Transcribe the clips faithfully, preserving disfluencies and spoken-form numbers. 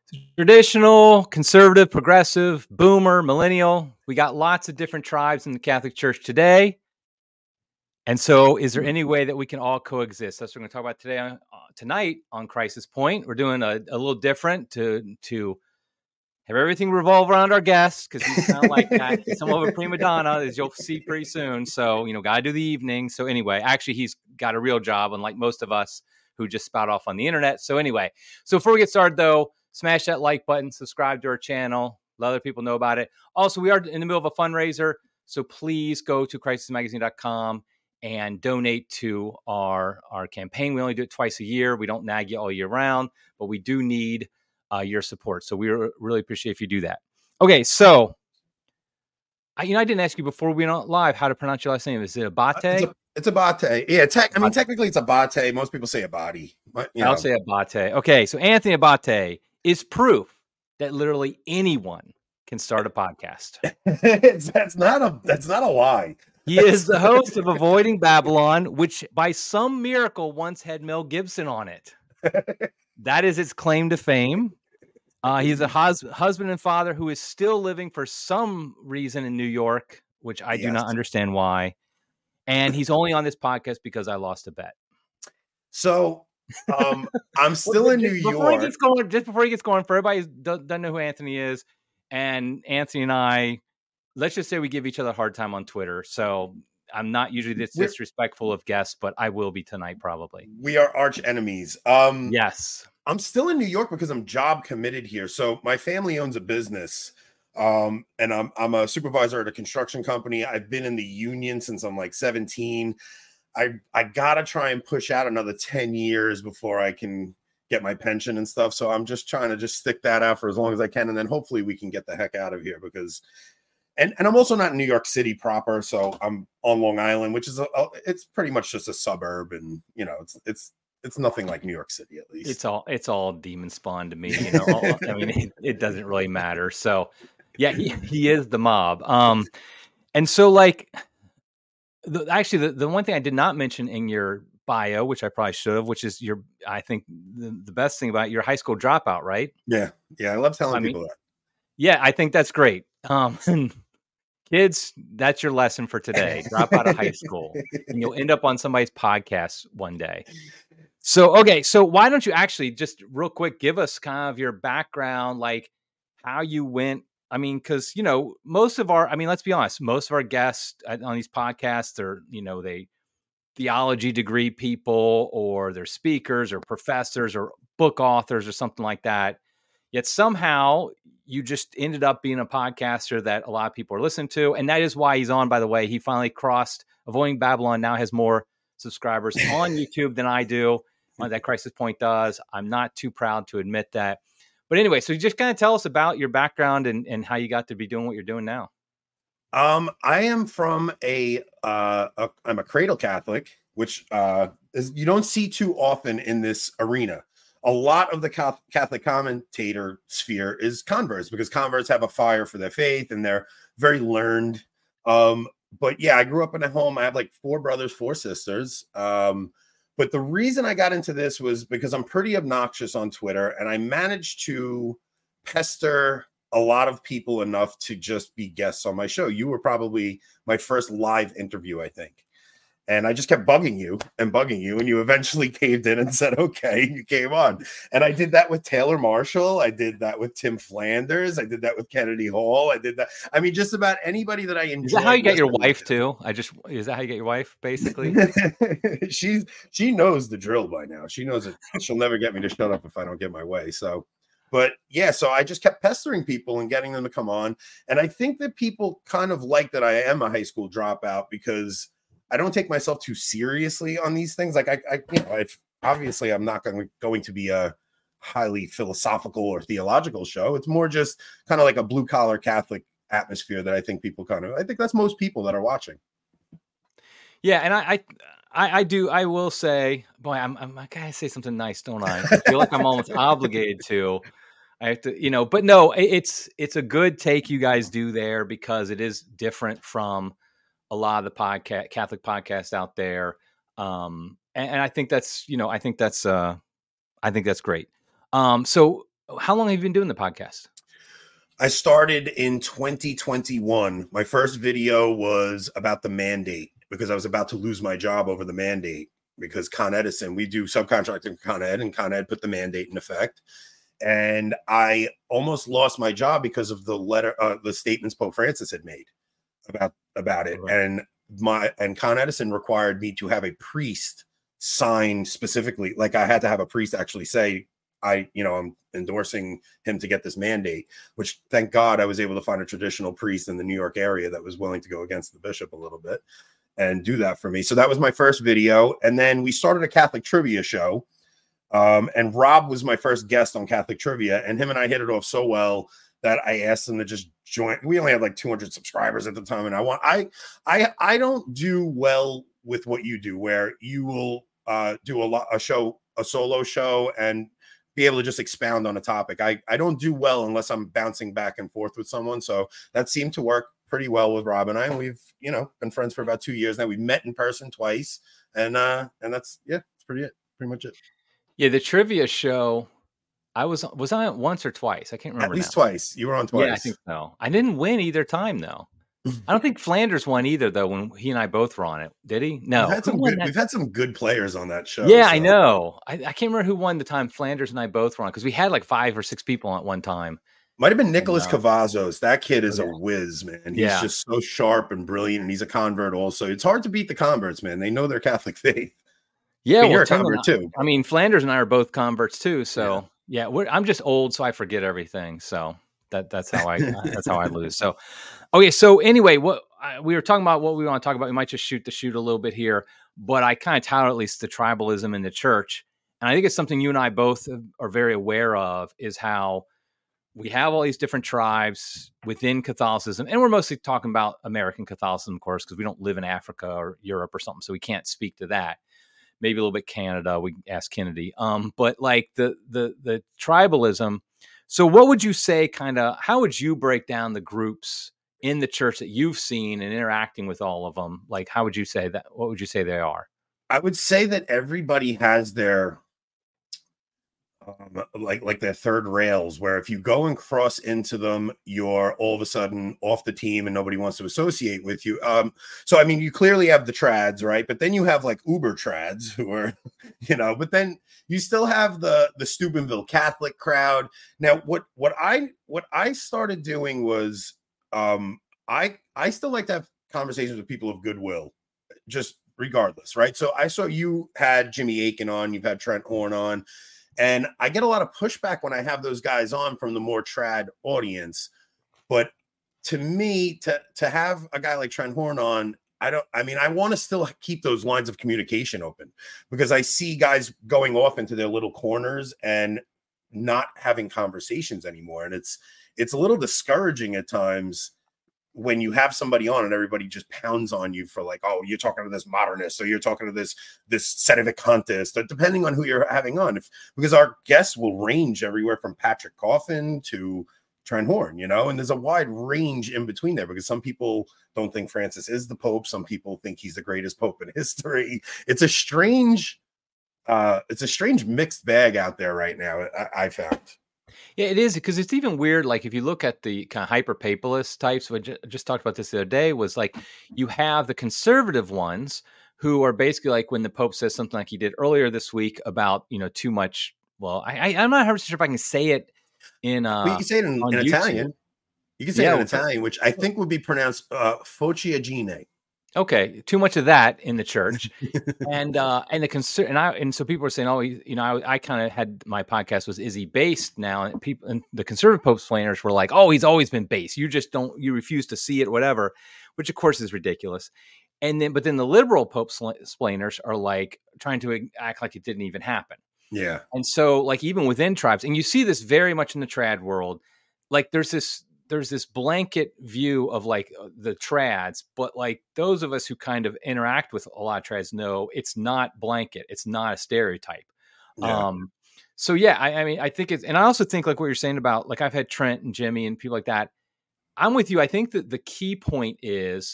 Traditional, conservative, progressive, boomer, millennial. We got lots of different tribes in the Catholic Church today. And so is there any way that we can all coexist? That's what we're going to talk about today on, uh, tonight on Crisis Point. We're doing a, a little different to, to have everything revolve around our guests because he's kind of like that. He's somewhat of a prima donna, as you'll see pretty soon. So, you know, got to do the evening. So anyway, actually, he's got a real job, unlike most of us who just spout off on the internet. So anyway, so before we get started, though, smash that like button, subscribe to our channel, let other people know about it. Also, we are in the middle of a fundraiser, so please go to crisis magazine dot com and donate to our, our campaign. We only do it twice a year. We don't nag you all year round, but we do need uh, your support. So we really appreciate if you do that. Okay, so I, you know, I didn't ask you before we went live how to pronounce your last name. Is it Abate? It's, a, it's Abate. Yeah, tech, I mean, technically it's Abate. Most people say Abadi. But, you I'll know. say Abate. Okay, so Anthony Abate is proof that literally anyone can start a podcast. it's, that's not a that's not a lie. He is the host of Avoiding Babylon, which by some miracle once had Mel Gibson on it. That is its claim to fame. Uh, he's a hus- husband and father who is still living for some reason in New York, which I yes. do not understand why. And he's only on this podcast because I lost a bet. So um, I'm still well, in New before York. He gets going, just before he gets going, for everybody who doesn't know who Anthony is, and Anthony and I, let's just say we give each other a hard time on Twitter. So I'm not usually this We're, disrespectful of guests, but I will be tonight probably. We are arch enemies. Um, yes. I'm still in New York because I'm job committed here. So my family owns a business, um, and I'm I'm a supervisor at a construction company. I've been in the union since I'm like seventeen. I I gotta try and push out another ten years before I can get my pension and stuff. So I'm just trying to just stick that out for as long as I can, and then hopefully we can get the heck out of here because. And, and I'm also not in New York City proper, so I'm on Long Island, which is a, a it's pretty much just a suburb, and you know it's it's it's nothing like New York City at least. It's all it's all demon spawn to me, you know. all, I mean, it, it doesn't really matter. So, yeah, he, he is the mob. Um, and so like, the, actually, the, the one thing I did not mention in your bio, which I probably should have, which is your I think the, the best thing about your high school dropout, right? Yeah, yeah, I love telling I people mean, that. Yeah, I think that's great. Um. Kids, that's your lesson for today. Drop out of high school and you'll end up on somebody's podcast one day. So, okay. So why don't you actually just real quick, give us kind of your background, like how you went. I mean, cause you know, most of our, I mean, let's be honest, most of our guests on these podcasts are, you know, they theology degree people or they're speakers or professors or book authors or something like that. Yet somehow you just ended up being a podcaster that a lot of people are listening to. And that is why he's on, by the way. He finally crossed Avoiding Babylon, now has more subscribers on YouTube than I do, on that Crisis Point does. I'm not too proud to admit that. But anyway, so you just kind of tell us about your background and, and how you got to be doing what you're doing now. Um, I am from a, uh, a I'm a cradle Catholic, which uh, is you don't see too often in this arena. A lot of the Catholic commentator sphere is converts because converts have a fire for their faith and they're very learned. Um, but yeah, I grew up in a home. I have like four brothers, four sisters. Um, but the reason I got into this was because I'm pretty obnoxious on Twitter and I managed to pester a lot of people enough to just be guests on my show. You were probably my first live interview, I think. And I just kept bugging you and bugging you. And you eventually caved in and said, okay, you came on. And I did that with Taylor Marshall. I did that with Tim Flanders. I did that with Kennedy Hall. I did that. I mean, just about anybody that I enjoy. Is that how you get your wife too? I just, is that how you get your wife basically? She's, she knows the drill by now. She knows it. She'll never get me to shut up if I don't get my way. So, but yeah, so I just kept pestering people and getting them to come on. And I think that people kind of like that I am a high school dropout because I don't take myself too seriously on these things. Like I, I you know, if obviously I'm not going, going to be a highly philosophical or theological show. It's more just kind of like a blue collar Catholic atmosphere that I think people kind of, I think that's most people that are watching. Yeah. And I, I, I, I do, I will say, boy, I'm, I'm, I gotta say something nice, don't I? I feel like I'm almost obligated to. I have to, you know, but no, it, it's, it's a good take you guys do there because it is different from a lot of the podcast, Catholic podcasts out there. Um, and, and I think that's, you know, I think that's, uh, I think that's great. Um, so How long have you been doing the podcast? I started in twenty twenty-one. My first video was about the mandate because I was about to lose my job over the mandate because Con Edison, we do subcontracting for Con Ed, and Con Ed put the mandate in effect. And I almost lost my job because of the letter, uh, the statements Pope Francis had made about, about it. Right. And my, and Con Edison required me to have a priest sign specifically. Like I had to have a priest actually say, I, you know, I'm endorsing him to get this mandate, which thank God I was able to find a traditional priest in the New York area that was willing to go against the bishop a little bit and do that for me. So that was my first video. And then we started a Catholic trivia show. Um, and Rob was my first guest on Catholic Trivia, and him and I hit it off so well that I asked him to just join. We only had like two hundred subscribers at the time. And I want, I, I, I don't do well with what you do, where you will uh, do a lot, a show, a solo show, and be able to just expound on a topic. I, I don't do well unless I'm bouncing back and forth with someone. So that seemed to work pretty well with Rob and I. And we've, you know, been friends for about two years now. We've met in person twice. And, uh, and that's, yeah, that's pretty it. Pretty much it. Yeah. The trivia show, I was, was on it once or twice. I can't remember. At least now. twice. You were on twice. Yeah, I think so. I didn't win either time though. I don't think Flanders won either, though, when he and I both were on it. Did he? No. We've had some, good, we've had some good players on that show. Yeah, so. I know. I, I can't remember who won the time Flanders and I both were on, because we had like five or six people at one time. Might have been Nicholas and, uh, Cavazos. That kid is yeah. a whiz, man. He's yeah. just so sharp and brilliant, and he's a convert also. It's hard to beat the converts, man. They know their Catholic faith. Yeah, I mean, well, you're a Tim convert I, too. I mean, Flanders and I are both converts too. So yeah, yeah we're, I'm just old, so I forget everything. So that that's how I that's how I lose. So okay, so anyway, what I, we were talking about, what we want to talk about. We might just shoot the shoot a little bit here, but I kind of tout at least the tribalism in the church, and I think it's something you and I both are very aware of, is how we have all these different tribes within Catholicism, and we're mostly talking about American Catholicism, of course, because we don't live in Africa or Europe or something, so we can't speak to that. Maybe a little bit Canada. We can ask Kennedy. Um, but like the the the tribalism. So, what would you say? Kind of, how would you break down the groups in the church that you've seen and interacting with all of them? Like, how would you say that? What would you say they are? I would say that everybody has their um, like like their third rails, where if you go and cross into them, you're all of a sudden off the team and nobody wants to associate with you. Um, so I mean, you clearly have the trads, right? But then you have like uber trads who are, you know, but then you still have the the Steubenville Catholic crowd. Now, what what I what I started doing was um, I I still like to have conversations with people of goodwill, just regardless, right? So I saw you had Jimmy Aiken on, you've had Trent Horn on. And I get a lot of pushback when I have those guys on from the more trad audience. But to me, to, to have a guy like Trent Horn on, I don't, I mean, I want to still keep those lines of communication open, because I see guys going off into their little corners and not having conversations anymore. And it's, it's a little discouraging at times when you have somebody on and everybody just pounds on you for like, oh, you're talking to this modernist, or you're talking to this this sedevacantist, depending on who you're having on. If because our guests will range everywhere from Patrick Coffin to Trent Horn, you know, and there's a wide range in between there, because some people don't think Francis is the Pope, some people think he's the greatest Pope in history. It's a strange, uh, it's a strange mixed bag out there right now. I, I found. Yeah, it is, because it's even weird. Like if you look at the kind of hyper papalist types, which I just talked about this the other day, was like you have the conservative ones who are basically like when the Pope says something like he did earlier this week about, you know, too much. Well, I, I I'm not one hundred percent sure if I can say it in uh well, you can say it in, in Italian. You can say yeah, it in Italian, which I think would be pronounced uh, "fociagine." Okay, too much of that in the church, and uh, and the concern, and I and so people are saying, oh, you know, I, I kind of had my podcast was is he based now, and people and the conservative Pope explainers were like, oh, he's always been based. You just don't, you refuse to see it, whatever, which of course is ridiculous. And then, but then the liberal Pope explainers are like trying to act like it didn't even happen. Yeah, and so like even within tribes, and you see this very much in the trad world, like there's this. There's this blanket view of like the trads, but like those of us who kind of interact with a lot of trads know it's not blanket. It's not a stereotype. Yeah. Um, so yeah, I, I mean, I think it's, and I also think like what you're saying about, like I've had Trent and Jimmy and people like that. I'm with you. I think that the key point is,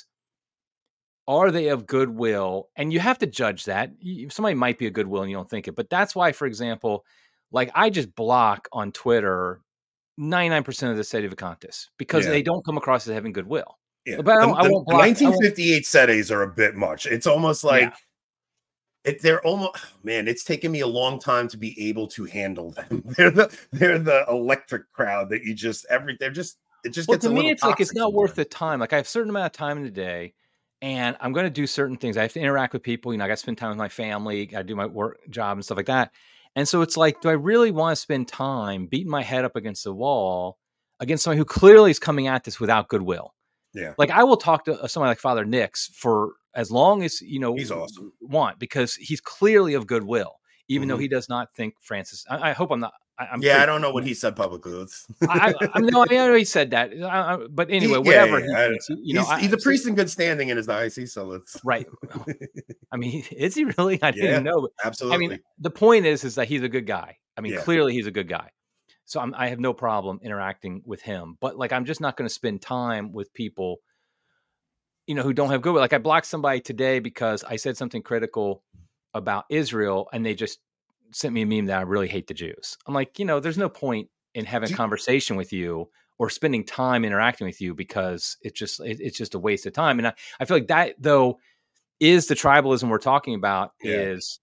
are they of goodwill? And you have to judge that. Somebody might be a goodwill and you don't think it, but that's why, for example, like I just block on Twitter ninety-nine percent of the Sedevacantists because Yeah. they don't come across as having goodwill. Yeah. But I, don't, the, I the, won't the block. I nineteen won't, fifty-eight settings are a bit much. It's almost like Yeah. it, they're almost, man, it's taken me a long time to be able to handle them. They're the they're the electric crowd that you just every they're just it just well, gets to a me, little it's like it's toxic not worth sometimes. the time. Like I have a certain amount of time in the day, and I'm going to do certain things. I have to interact with people. You know, I got to spend time with my family. I do my work job and stuff like that. And so it's like, do I really want to spend time beating my head up against the wall against someone who clearly is coming at this without goodwill? Yeah. Like I will talk to someone like Father Nix for as long as, you know, He's awesome. want, because he's clearly of goodwill, even Mhm. though he does not think Francis. I, I hope I'm not. I, I'm Yeah, pretty, I don't know what he said publicly. Let's... I, I mean, no, I know he said that, I, I, but anyway, He- yeah, whatever yeah, he I- thinks, you know, he's, I, he's a so- priest in good standing in his diocese, so let's right. I mean, is he really? I didn't Yeah, even know. absolutely. I mean, the point is, is that he's a good guy. I mean, Yeah. clearly he's a good guy. So I'm, I have no problem interacting with him, but like, I'm just not going to spend time with people, you know, who don't have goodwill. Like I blocked somebody today because I said something critical about Israel, and they just sent me a meme that I really hate the Jews. I'm like, you know, there's no point in having a Do- conversation with you or spending time interacting with you, because it's just it, it's just a waste of time. And I, I feel like that though is the tribalism we're talking about. Yeah. Is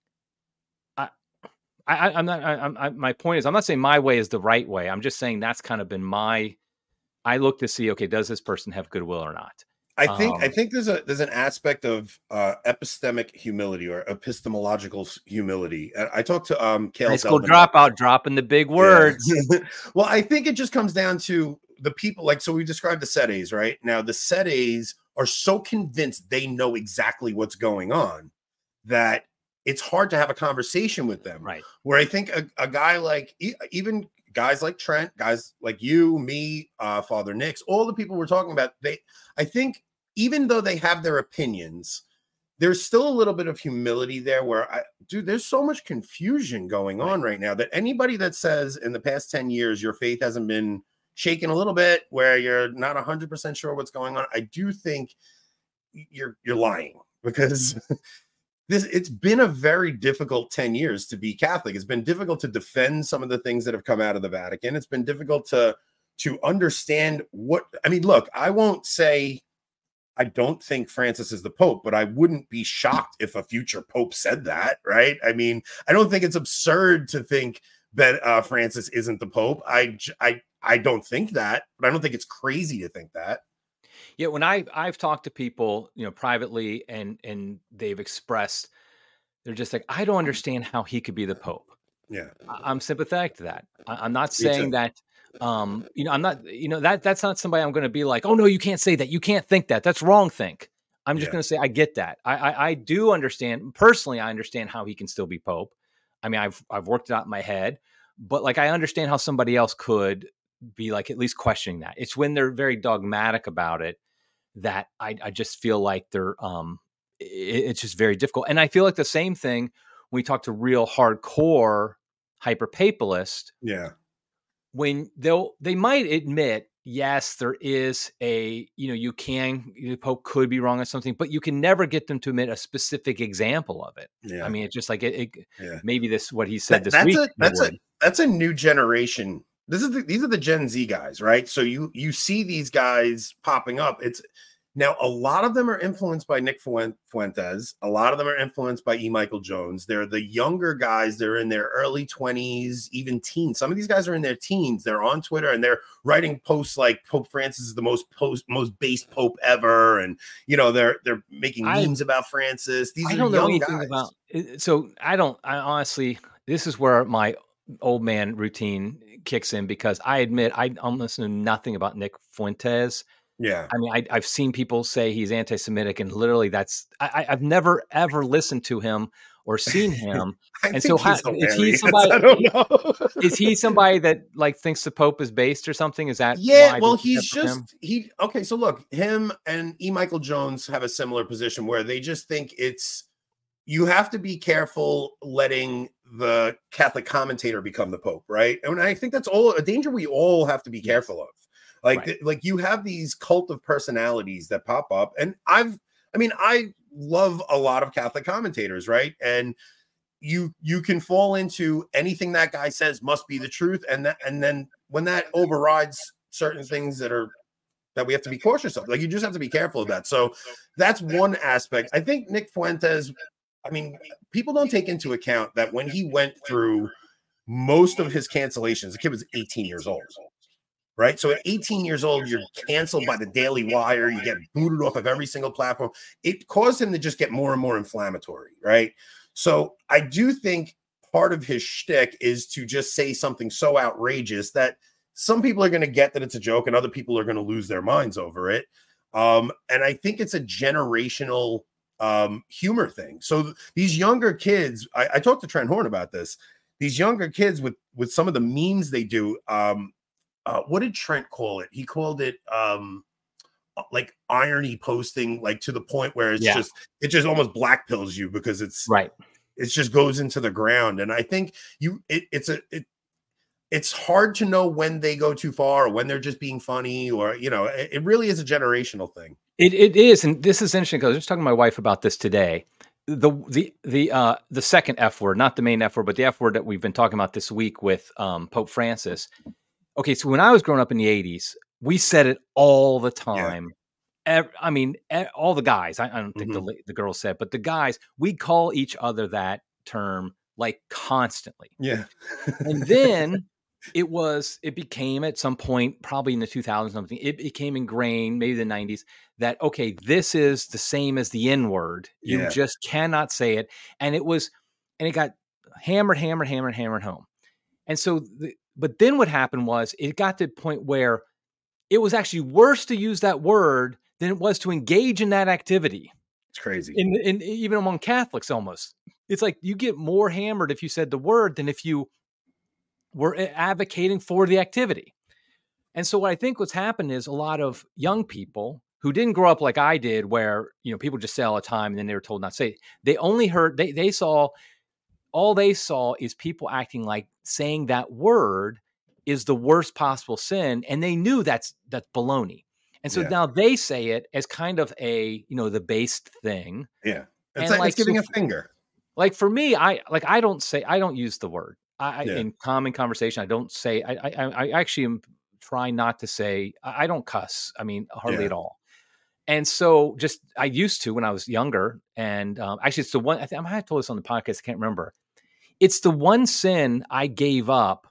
I, I I'm not I, I'm I, my point is I'm not saying my way is the right way. I'm just saying that's kind of been my I look to see, okay, does this person have goodwill or not? I think Um, I think there's a there's an aspect of uh, epistemic humility or epistemological humility. I, I talked to um Cale high school Delvin about dropout, dropping the big Yeah. words. Well, I think it just comes down to the people. Like, so we described the sedes, right? Now the sedes are so convinced they know exactly what's going on that it's hard to have a conversation with them. Right. Where I think a, a guy like e- even guys like Trent, guys like you, me, uh, Father Nix, all the people we're talking about, they, I think, even though they have their opinions, there's still a little bit of humility there where I, dude, there's so much confusion going on right now that anybody that says in the past ten years, your faith hasn't been shaken a little bit, where you're not a hundred percent sure what's going on, I do think you're, you're lying, because this, it's been a very difficult ten years to be Catholic. It's been difficult to defend some of the things that have come out of the Vatican. It's been difficult to, to understand what, I mean, look, I won't say, I don't think Francis is the Pope, but I wouldn't be shocked if a future Pope said that, right? I mean, I don't think it's absurd to think that uh, Francis isn't the Pope. I, I, I don't think that, but I don't think it's crazy to think that. Yeah, when I I've talked to people, you know, privately, and and they've expressed, they're just like, I don't understand how he could be the Pope. Yeah, I, I'm sympathetic to that. I, I'm not Me saying too. that. Um, you know, I'm not. You know, that that's not somebody I'm going to be like, oh no, you can't say that. You can't think that. That's wrong. Think. I'm just Yeah. going to say I get that. I, I I do understand personally. I understand how he can still be Pope. I mean, I've I've worked it out in my head, but like I understand how somebody else could be like at least questioning that. It's when they're very dogmatic about it that I, I just feel like they're um it, it's just very difficult. And I feel like the same thing when we talk to real hardcore hyper papalist, yeah, when they'll they might admit, yes, there is a, you know, you can, the Pope could be wrong on something, but you can never get them to admit a specific example of it. yeah. I mean, it's just like it, it Yeah. maybe this what he said That- this that's week. a that's a would. that's a new generation. This is the, these are the Gen Z guys, right? So you you see these guys popping up. It's now a lot of them are influenced by Nick Fuen- Fuentes. A lot of them are influenced by E. Michael Jones. They're the younger guys. They're in their early twenties, even teens. Some of these guys are in their teens. They're on Twitter and they're writing posts like Pope Francis is the most post most based Pope ever, and you know they're they're making I- memes about Francis. These I are don't know young anything guys. about it- so I don't I honestly, this is where my old man routine kicks in, because I admit I almost know nothing about Nick Fuentes. Yeah, I mean, I, I've seen people say he's anti-Semitic, and literally that's I, I've never ever listened to him or seen him. I And think so how- he's is he hilarious. somebody- I don't know. Is he somebody that like thinks the Pope is based or something? Is that Yeah, why well, this is he's kept from him? just he okay. So look, him and E. Michael Jones have a similar position where they just think it's you have to be careful letting the Catholic commentator become the Pope, right? And I think that's all a danger we all have to be careful of. Like, Right. th- like you have these cult of personalities that pop up, and I've, I mean, I love a lot of Catholic commentators, right? And you you can fall into anything that guy says must be the truth, and that and then when that overrides certain things that are that we have to be cautious of, like you just have to be careful of that. So that's one aspect. I think Nick Fuentes, I mean, people don't take into account that when he went through most of his cancellations, the kid was eighteen years old, right? So at eighteen years old, you're canceled by the Daily Wire, you get booted off of every single platform. It caused him to just get more and more inflammatory, right? So I do think part of his shtick is to just say something so outrageous that some people are going to get that it's a joke and other people are going to lose their minds over it. Um, and I think it's a generational um, humor thing. So th- these younger kids, I, I talked to Trent Horn about this, these younger kids with, with some of the memes they do. Um, uh, what did Trent call it? He called it um, like irony posting, like to the point where it's yeah. just, it just almost black pills you because it's right. It just goes into the ground. And I think you, it, it's a, it, it's hard to know when they go too far or when they're just being funny or, you know, it, it really is a generational thing. It it is. And this is interesting because I was just talking to my wife about this today. The, the, the, uh, the second F word, not the main F word, but the F word that we've been talking about this week with um, Pope Francis. Okay. So when I was growing up in the eighties, we said it all the time. Yeah. Every, I mean, all the guys, I, I don't think mm-hmm. the, the girls said, but the guys, we call each other that term like constantly. Yeah. And then it was, it became at some point, probably in the two thousands, something, it became ingrained, maybe the nineties, that, okay, this is the same as the N word. You yeah. just cannot say it. And it was, and it got hammered, hammered, hammered, hammered home. And so, the, but then what happened was it got to the point where it was actually worse to use that word than it was to engage in that activity. It's crazy. In, in, even among Catholics, almost. It's like you get more hammered if you said the word than if you were advocating for the activity. And so what I think what's happened is a lot of young people who didn't grow up like I did, where, you know, people just say all the time and then they were told not to say it. They only heard, they, they saw, all they saw is people acting like saying that word is the worst possible sin. And they knew that's, that's baloney. And so yeah. now they say it as kind of a, you know, the based thing. Yeah. It's, like, like, it's giving so, a finger. Like for me, I like, I don't say, I don't use the word I, yeah. in common conversation. I don't say, I, I, I actually am trying not to say, I don't cuss. I mean, hardly yeah. at all. And so just, I used to when I was younger. And um, actually it's the one, I think I might have told this on the podcast. I can't remember. It's the one sin I gave up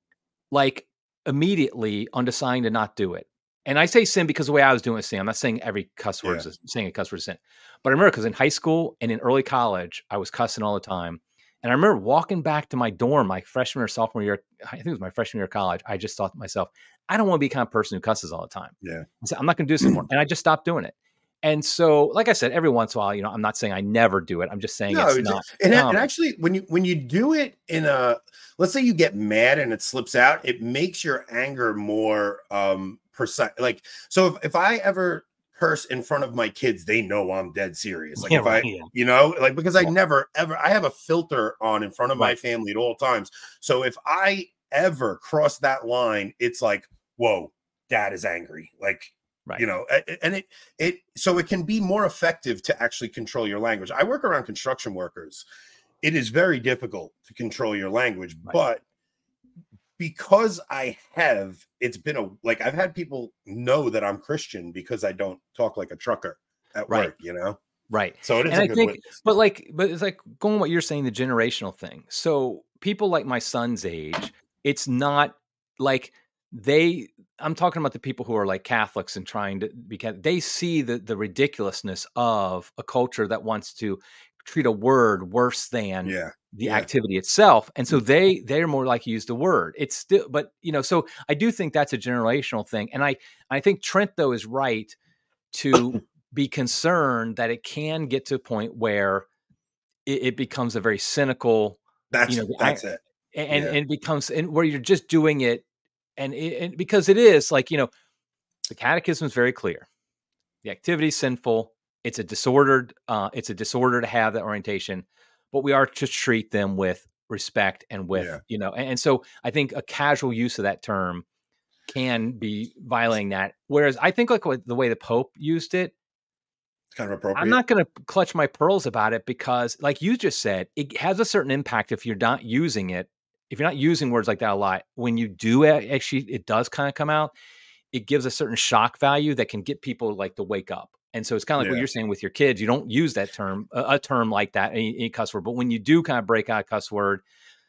like immediately on deciding to not do it. And I say sin because the way I was doing it, sin. I'm not saying every cuss word yeah. is saying a cuss word is sin. But I remember because in high school and in early college, I was cussing all the time. And I remember walking back to my dorm my freshman or sophomore year. I think it was my freshman year of college. I just thought to myself, I don't want to be the kind of person who cusses all the time. Yeah. I said, I'm not going to do this anymore. And I just stopped doing it. And so, like I said, every once in a while, you know, I'm not saying I never do it. I'm just saying no, it's not. And, and actually, when you when you do it in a, let's say you get mad and it slips out, it makes your anger more um precise. Like, so if, if I ever curse in front of my kids, they know I'm dead serious. Like yeah, if right, I, yeah. you know, like because I yeah. never ever, I have a filter on in front of right. my family at all times. So if I ever cross that line, it's like, whoa, dad is angry. Like. Right. You know, and it, it, so it can be more effective to actually control your language. I work around construction workers. It is very difficult to control your language, right. but because I have, it's been a, like, I've had people know that I'm Christian because I don't talk like a trucker at right. work, you know? Right. So it is and a I good think, witness. but like, but it's like going what you're saying, the generational thing. So people like my son's age, it's not like they, I'm talking about the people who are like Catholics and trying to be Catholic. They see the, the ridiculousness of a culture that wants to treat a word worse than yeah. the yeah. activity itself. And so they, they're more like to use the word. It's still, but you know, so I do think that's a generational thing. And I, I think Trent though is right to be concerned that it can get to a point where it, it becomes a very cynical, that's, you know, that's I, it. And, yeah. and it becomes, and where you're just doing it. And, it, and because it is like, you know, the catechism is very clear. The activity is sinful. It's a disordered, uh, it's a disorder to have that orientation, but we are to treat them with respect and with, yeah. you know, and, and so I think a casual use of that term can be violating that. Whereas I think like what, the way the Pope used it, It's kind of I'm appropriate. not going to clutch my pearls about it because, like you just said, it has a certain impact if you're not using it. If you're not using words like that a lot, when you do it, actually, it does kind of come out. It gives a certain shock value that can get people like to wake up. And so it's kind of like Yeah. what you're saying with your kids. You don't use that term, a, a term like that, any, any cuss word. But when you do kind of break out a cuss word,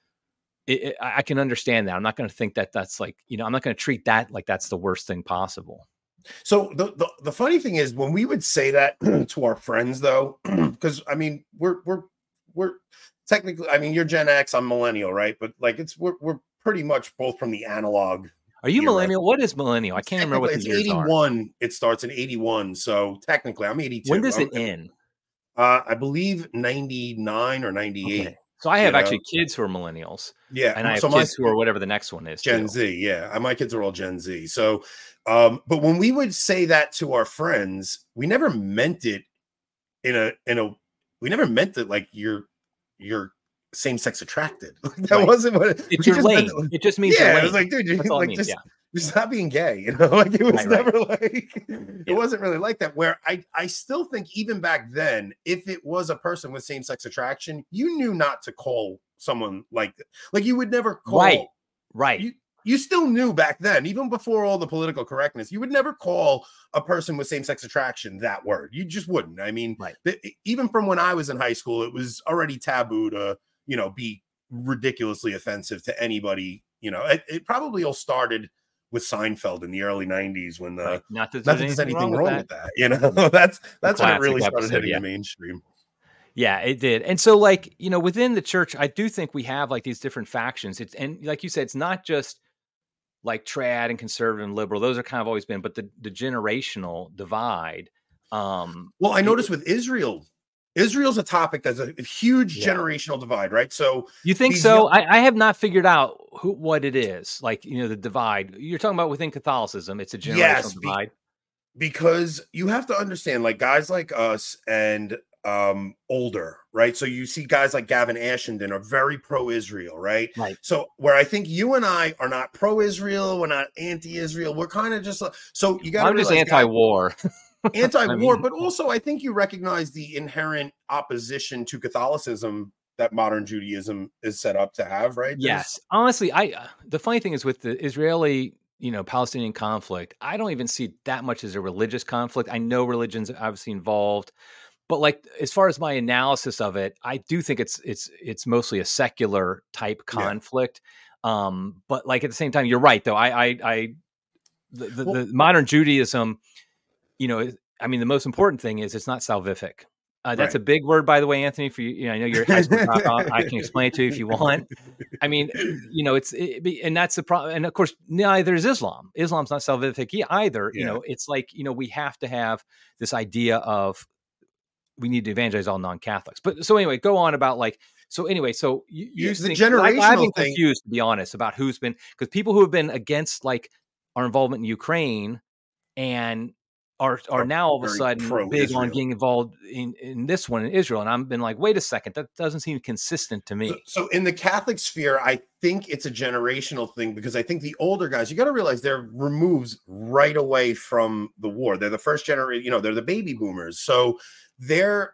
it, it, I can understand that. I'm not going to think that that's like, you know, I'm not going to treat that like that's the worst thing possible. So the, the the funny thing is when we would say that to our friends, though, because I mean we're we're we're technically, I mean you're Gen X, I'm millennial, right? But like it's we're we're pretty much both from the analog. Are you era. millennial? What is millennial? I can't remember what the it's years eighty-one. are. It starts in eighty-one. So technically, I'm eighty-two. When does it I'm, end? Uh, I believe ninety-nine or ninety-eight. Okay. So I have you actually know? kids who are millennials. Yeah. And I have so my kids who are whatever the next one is. Gen too. Z. Yeah. My kids are all Gen Z. So, um, but when we would say that to our friends, we never meant it in a, in a, we never meant it like you're, you're same sex attracted. that right. wasn't what it, it's your lane. It, it just means, yeah, it was like, dude, you like, means, just, yeah. just not being gay, you know, like it was right, never right. like, it yeah. wasn't really like that. Where I, I still think even back then, if it was a person with same sex attraction, you knew not to call someone like that. Like you would never call. Right, right. You, you still knew back then, even before all the political correctness, you would never call a person with same sex attraction that word. You just wouldn't. I mean, right. the, even from when I was in high school, it was already taboo to, you know, be ridiculously offensive to anybody. You know, it, it probably all started with Seinfeld in the early nineties when the right. not that there's, there's anything, anything wrong, wrong with, that. with that. You know, that's that's when it really started episode, hitting yeah. the mainstream. Yeah, it did. And so, like, you know, within the church, I do think we have like these different factions. It's, and like you said, it's not just like trad and conservative and liberal. Those are kind of always been, but the, the generational divide. Um, well, I noticed it, with Israel, Israel's a topic that's a, a huge yeah. generational divide, right? So you think so? Young- I, I have not figured out who, what it is. Like, you know, the divide you're talking about within Catholicism, it's a generational yes, divide. Be, because you have to understand, like guys like us and um older, right? So you see guys like Gavin Ashenden are very pro-Israel, right? Right. So where I think you and I are not pro-Israel, we're not anti-Israel, we're kind of just so you got to I'm just anti-war. anti-war, I mean, but also I think you recognize the inherent opposition to Catholicism that modern Judaism is set up to have, right? Yes. There's... Honestly, I uh, the funny thing is with the Israeli, you know, Palestinian conflict, I don't even see that much as a religious conflict. I know religion's obviously involved. But like, as far as my analysis of it, I do think it's it's it's mostly a secular type conflict. Yeah. Um, but like at the same time, you're right though. I I, I the, the, well, the modern Judaism, you know, I mean, the most important thing is it's not salvific. Uh, that's right. a big word, by the way, Anthony. For you, you know, I know you're a high school dropout. I can explain it to you if you want. I mean, you know, it's it, and that's the problem. And of course, neither is Islam. Islam's not salvific either. Yeah. You know, it's like, you know, we have to have this idea of we need to evangelize all non-Catholics. But so anyway, go on about like, so anyway, so you, you yeah, think, the generational I, I've been thing. confused, to be honest, about who's been, because people who have been against like our involvement in Ukraine and are are now all of a sudden big on getting involved in, in this one in Israel. And I've been like, wait a second, that doesn't seem consistent to me. So, so in the Catholic sphere, I think it's a generational thing because I think the older guys, you got to realize they're removed right away from the war. They're the first generation, you know, they're the baby boomers. So their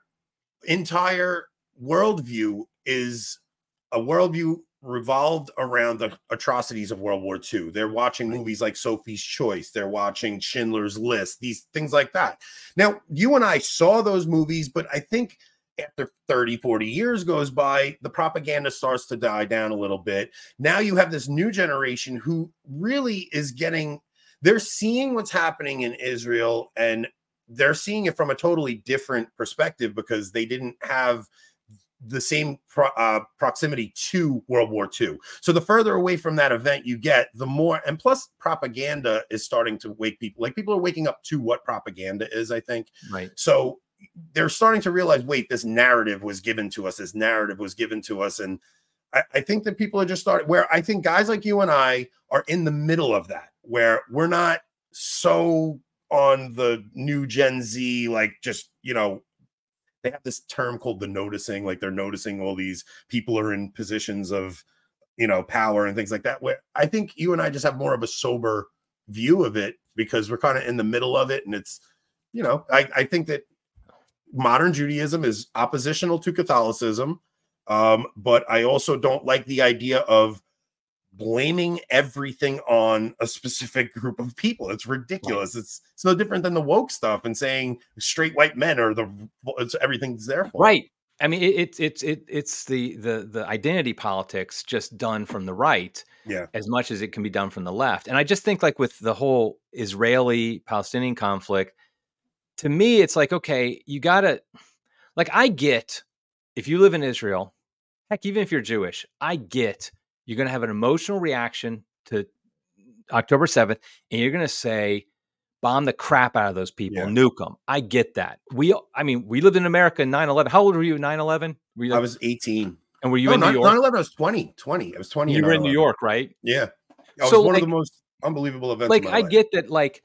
entire worldview is a worldview revolved around the atrocities of World War Two. They're watching movies like Sophie's Choice. They're watching Schindler's List, these things like that. Now, you and I saw those movies, but I think after thirty, forty years goes by, the propaganda starts to die down a little bit. Now you have this new generation who really is getting, they're seeing what's happening in Israel and they're seeing it from a totally different perspective because they didn't have the same pro, uh, proximity to World War Two. So the further away from that event you get, the more, and plus propaganda is starting to wake people, like people are waking up to what propaganda is, I think. Right. So they're starting to realize, wait, this narrative was given to us, this narrative was given to us. And I, I think that people are just starting, where I think guys like you and I are in the middle of that, where we're not so on the new Gen Z, like just, you know, they have this term called the noticing, like they're noticing all these people are in positions of, you know, power and things like that. Where I think you and I just have more of a sober view of it because we're kind of in the middle of it. And it's, you know, I, I think that modern Judaism is oppositional to Catholicism, um, but I also don't like the idea of blaming everything on a specific group of people. It's ridiculous. Right. It's it's no different than the woke stuff and saying straight white men are the it's everything's their fault. Right. I mean, it's it, it, it it's the the the identity politics just done from the right, yeah, as much as it can be done from the left. And I just think, like, with the whole Israeli-Palestinian conflict, to me, it's like, okay, you gotta, like, I get if you live in Israel, heck, even if you're Jewish, I get you're gonna have an emotional reaction to October seventh, and you're gonna say, bomb the crap out of those people, yeah. nuke them. I get that. We, I mean, we lived in America in nine eleven. How old were you in nine eleven? Like, I was eighteen. And were you no, in New York? nine eleven, I was twenty. twenty. I was twenty. You were in New York, right? Yeah. It was so, one like, of the most unbelievable events. Like, of my I life. get that, like,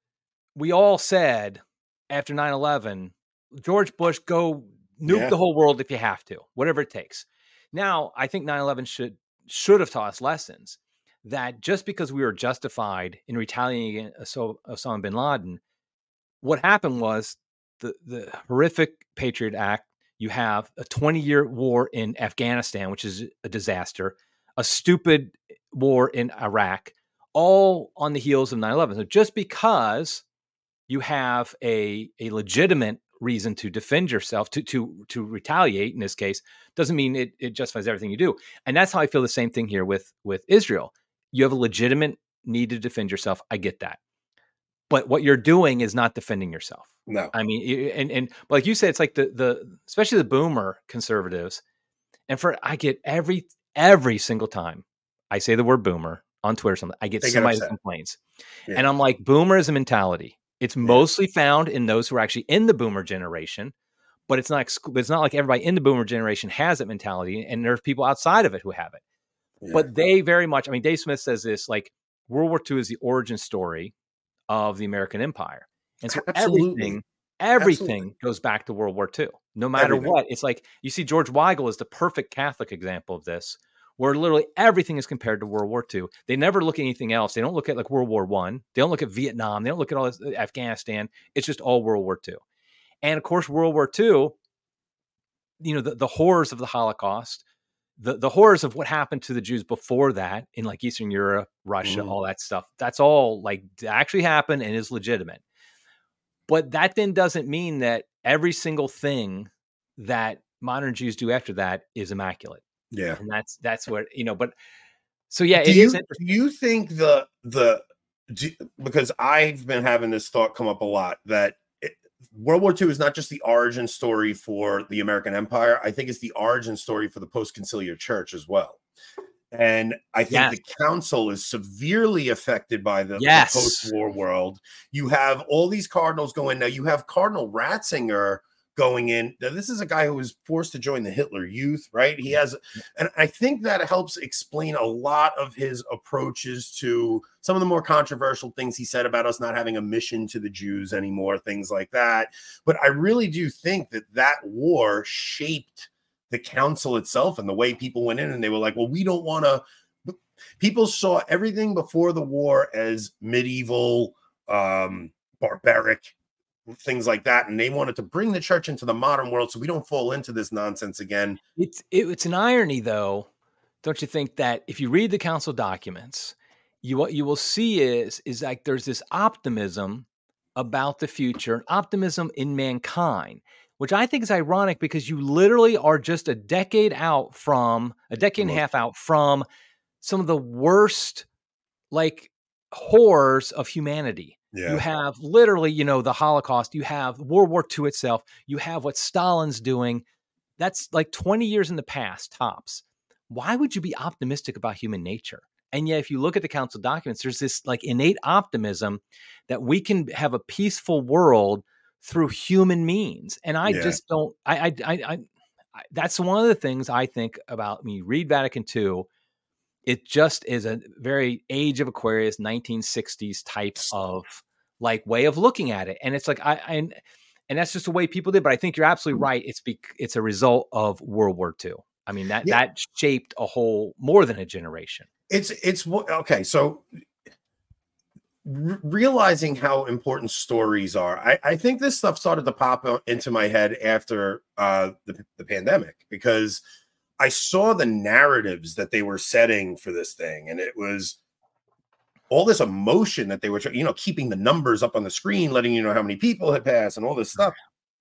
we all said after nine eleven, George Bush, go nuke yeah. the whole world if you have to, whatever it takes. Now, I think nine eleven should should have taught us lessons that just because we were justified in retaliating against Osama bin Laden, what happened was the, the horrific Patriot Act. You have a twenty-year war in Afghanistan, which is a disaster, a stupid war in Iraq, all on the heels of nine eleven. So just because you have a, a legitimate reason to defend yourself, to to to retaliate in this case, doesn't mean it, it justifies everything you do. And that's how I feel the same thing here with, with Israel. You have a legitimate need to defend yourself. I get that. But what you're doing is not defending yourself. No, I mean, and and like you said, it's like the the especially the boomer conservatives. And for I get every every single time I say the word boomer on Twitter, or something, I get they somebody get that complains, yeah. and I'm like, boomer is a mentality. It's yeah. mostly found in those who are actually in the boomer generation, but it's not. It's not like everybody in the boomer generation has that mentality, and there's people outside of it who have it. Yeah. But they very much. I mean, Dave Smith says this: like, World War Two is the origin story of the American empire. And so Absolutely. everything, everything Absolutely. goes back to World War Two, no matter everything. what. It's like, you see, George Weigel is the perfect Catholic example of this, where literally everything is compared to World War Two. They never look at anything else. They don't look at like World War One. They don't look at Vietnam. They don't look at all this, Afghanistan. It's just all World War Two. And of course, World War Two, you know, the, the horrors of the Holocaust, the, the horrors of what happened to the Jews before that in like Eastern Europe, Russia, mm-hmm. all that stuff. That's all like actually happened and is legitimate. But that then doesn't mean that every single thing that modern Jews do after that is immaculate. Yeah. And that's, that's what, you know, but so, yeah, do it you, is interesting. Do you think the, the, do, because I've been having this thought come up a lot that it, World War Two is not just the origin story for the American empire. I think it's the origin story for the post-conciliar church as well. And I think yes. the council is severely affected by the, yes. the post-war world. You have all these cardinals going. Now you have Cardinal Ratzinger going in. Now, this is a guy who was forced to join the Hitler Youth, right? He has, and I think that helps explain a lot of his approaches to some of the more controversial things he said about us not having a mission to the Jews anymore, things like that. But I really do think that that war shaped the council itself and the way people went in, and they were like, well, we don't want to. People saw everything before the war as medieval, um, barbaric, things like that, and they wanted to bring the church into the modern world so we don't fall into this nonsense again. It's it, it's an irony, though, don't you think, that if you read the council documents, you what you will see is is like there's this optimism about the future, optimism in mankind, which I think is ironic because you literally are just a decade out from a decade and a half out from some of the worst, like, horrors of humanity. Yeah. You have literally, you know, the Holocaust, you have World War Two itself, you have what Stalin's doing. That's like twenty years in the past, tops. Why would you be optimistic about human nature? And yet, if you look at the council documents, there's this like innate optimism that we can have a peaceful world through human means. And I yeah. just don't, I, I, I, I, I, that's one of the things I think about when you read Vatican Two. It just is a very Age of Aquarius, nineteen sixties type of like way of looking at it. And it's like, I, I and, and that's just the way people did. But I think you're absolutely right. It's be, it's a result of World War Two. I mean, that, yeah. that shaped a whole, more than a generation. It's, it's okay. So r- realizing how important stories are. I, I think this stuff started to pop into my head after uh, the, the pandemic, because I saw the narratives that they were setting for this thing, and it was all this emotion that they were, you know, keeping the numbers up on the screen, letting you know how many people had passed and all this stuff.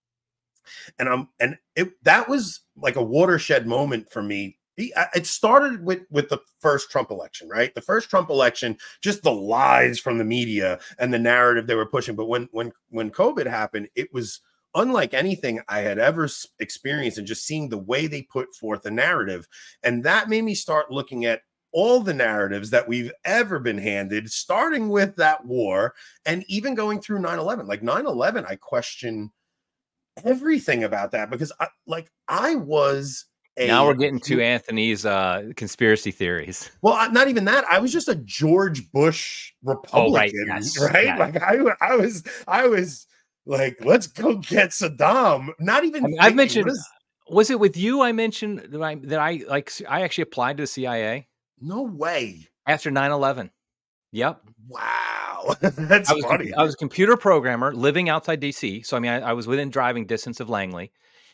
And I'm, and it, that was like a watershed moment for me. It started with, with the first Trump election, right? The first Trump election, just the lies from the media and the narrative they were pushing. But when, when, when COVID happened, it was unlike anything I had ever experienced, and just seeing the way they put forth a narrative. And that made me start looking at all the narratives that we've ever been handed, starting with that war and even going through nine eleven. Like nine eleven, I question everything about that, because I, like I was a, now we're getting to Anthony's uh, conspiracy theories. Well, not even that. I was just a George Bush Republican, oh, right? Yes. right? Yeah. Like I, I was, I was like, let's go get Saddam. Not even. I mean, I've mentioned. Is, was it with you? I mentioned that I, that I like. I actually applied to the C I A. No way. After nine eleven. Yep. Wow. That's I was, funny. I was a computer programmer living outside D C. So, I mean, I, I was within driving distance of Langley.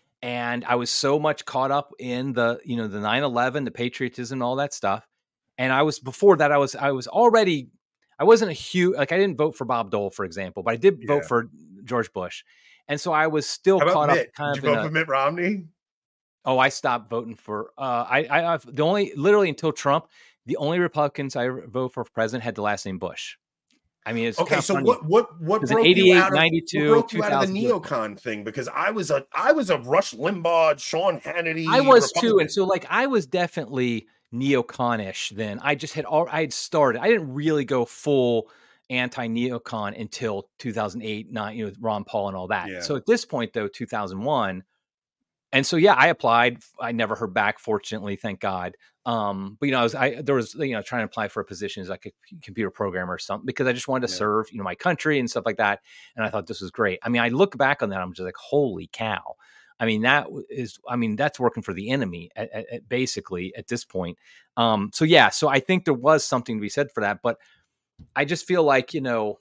And I was so much caught up in the, you know, the nine eleven, the patriotism, all that stuff. And I was, before that, I was, I was already, I wasn't a huge, like I didn't vote for Bob Dole, for example, but I did yeah. vote for George Bush. And so I was still caught Mitt? up kind did of you vote a, for Mitt Romney? Oh, I stopped voting for, uh, I, I, I've, the only, literally until Trump, the only Republicans I vote for president had the last name Bush. I mean, it's okay. kind of So funny. what what what broke you out of, what broke you out of the neocon thing? Because I was a I was a Rush Limbaugh, Sean Hannity. I was Republican. too, and so like I was definitely neoconish then. I just had all I had started. I didn't really go full anti-neocon until two thousand eight, nine. You know, Ron Paul and all that. Yeah. So at this point, though, two thousand one. And so, yeah, I applied. I never heard back, fortunately, thank God. Um, but, you know, I was, I, there was, you know, trying to apply for a position as like a computer programmer or something, because I just wanted to yeah. serve, you know, my country and stuff like that. And I thought this was great. I mean, I look back on that, I'm just like, holy cow. I mean, that is, I mean, that's working for the enemy at, at, at basically at this point. Um, so, yeah, so I think there was something to be said for that. But I just feel like, you know,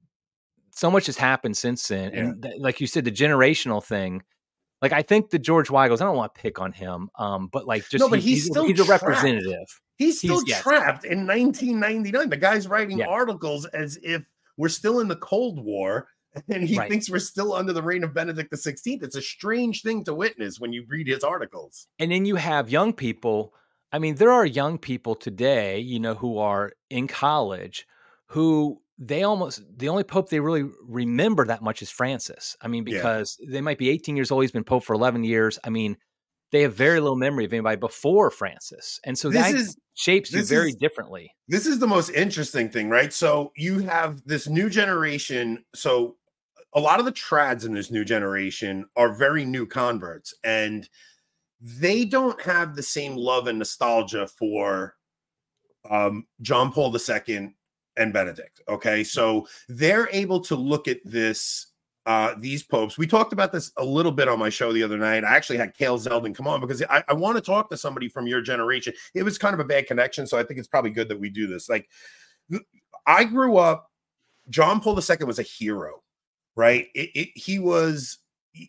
so much has happened since then. Yeah. And th- like you said, the generational thing. Like, I think the George Weigels, I don't want to pick on him, um, but like, just no, but he, he's, he's still he's a representative. He's still he's, trapped yes. in nineteen ninety-nine. The guy's writing yeah. articles as if we're still in the Cold War, and he right. thinks we're still under the reign of Benedict the sixteenth. It's a strange thing to witness when you read his articles. And then you have young people. I mean, there are young people today, you know, who are in college who they almost, the only Pope they really remember that much is Francis. I mean, because yeah. they might be eighteen years old. He's been Pope for eleven years. I mean, they have very little memory of anybody before Francis. And so this that is, shapes you very is, differently. This is the most interesting thing, right? So you have this new generation. So a lot of the trads in this new generation are very new converts, and they don't have the same love and nostalgia for um, John Paul the Second and Benedict. Okay. So they're able to look at this, uh, these popes. We talked about this a little bit on my show the other night. I actually had Cale Zeldin come on because I, I want to talk to somebody from your generation. It was kind of a bad connection, so I think it's probably good that we do this. Like, I grew up, John Paul the Second was a hero, right? It, it, he was,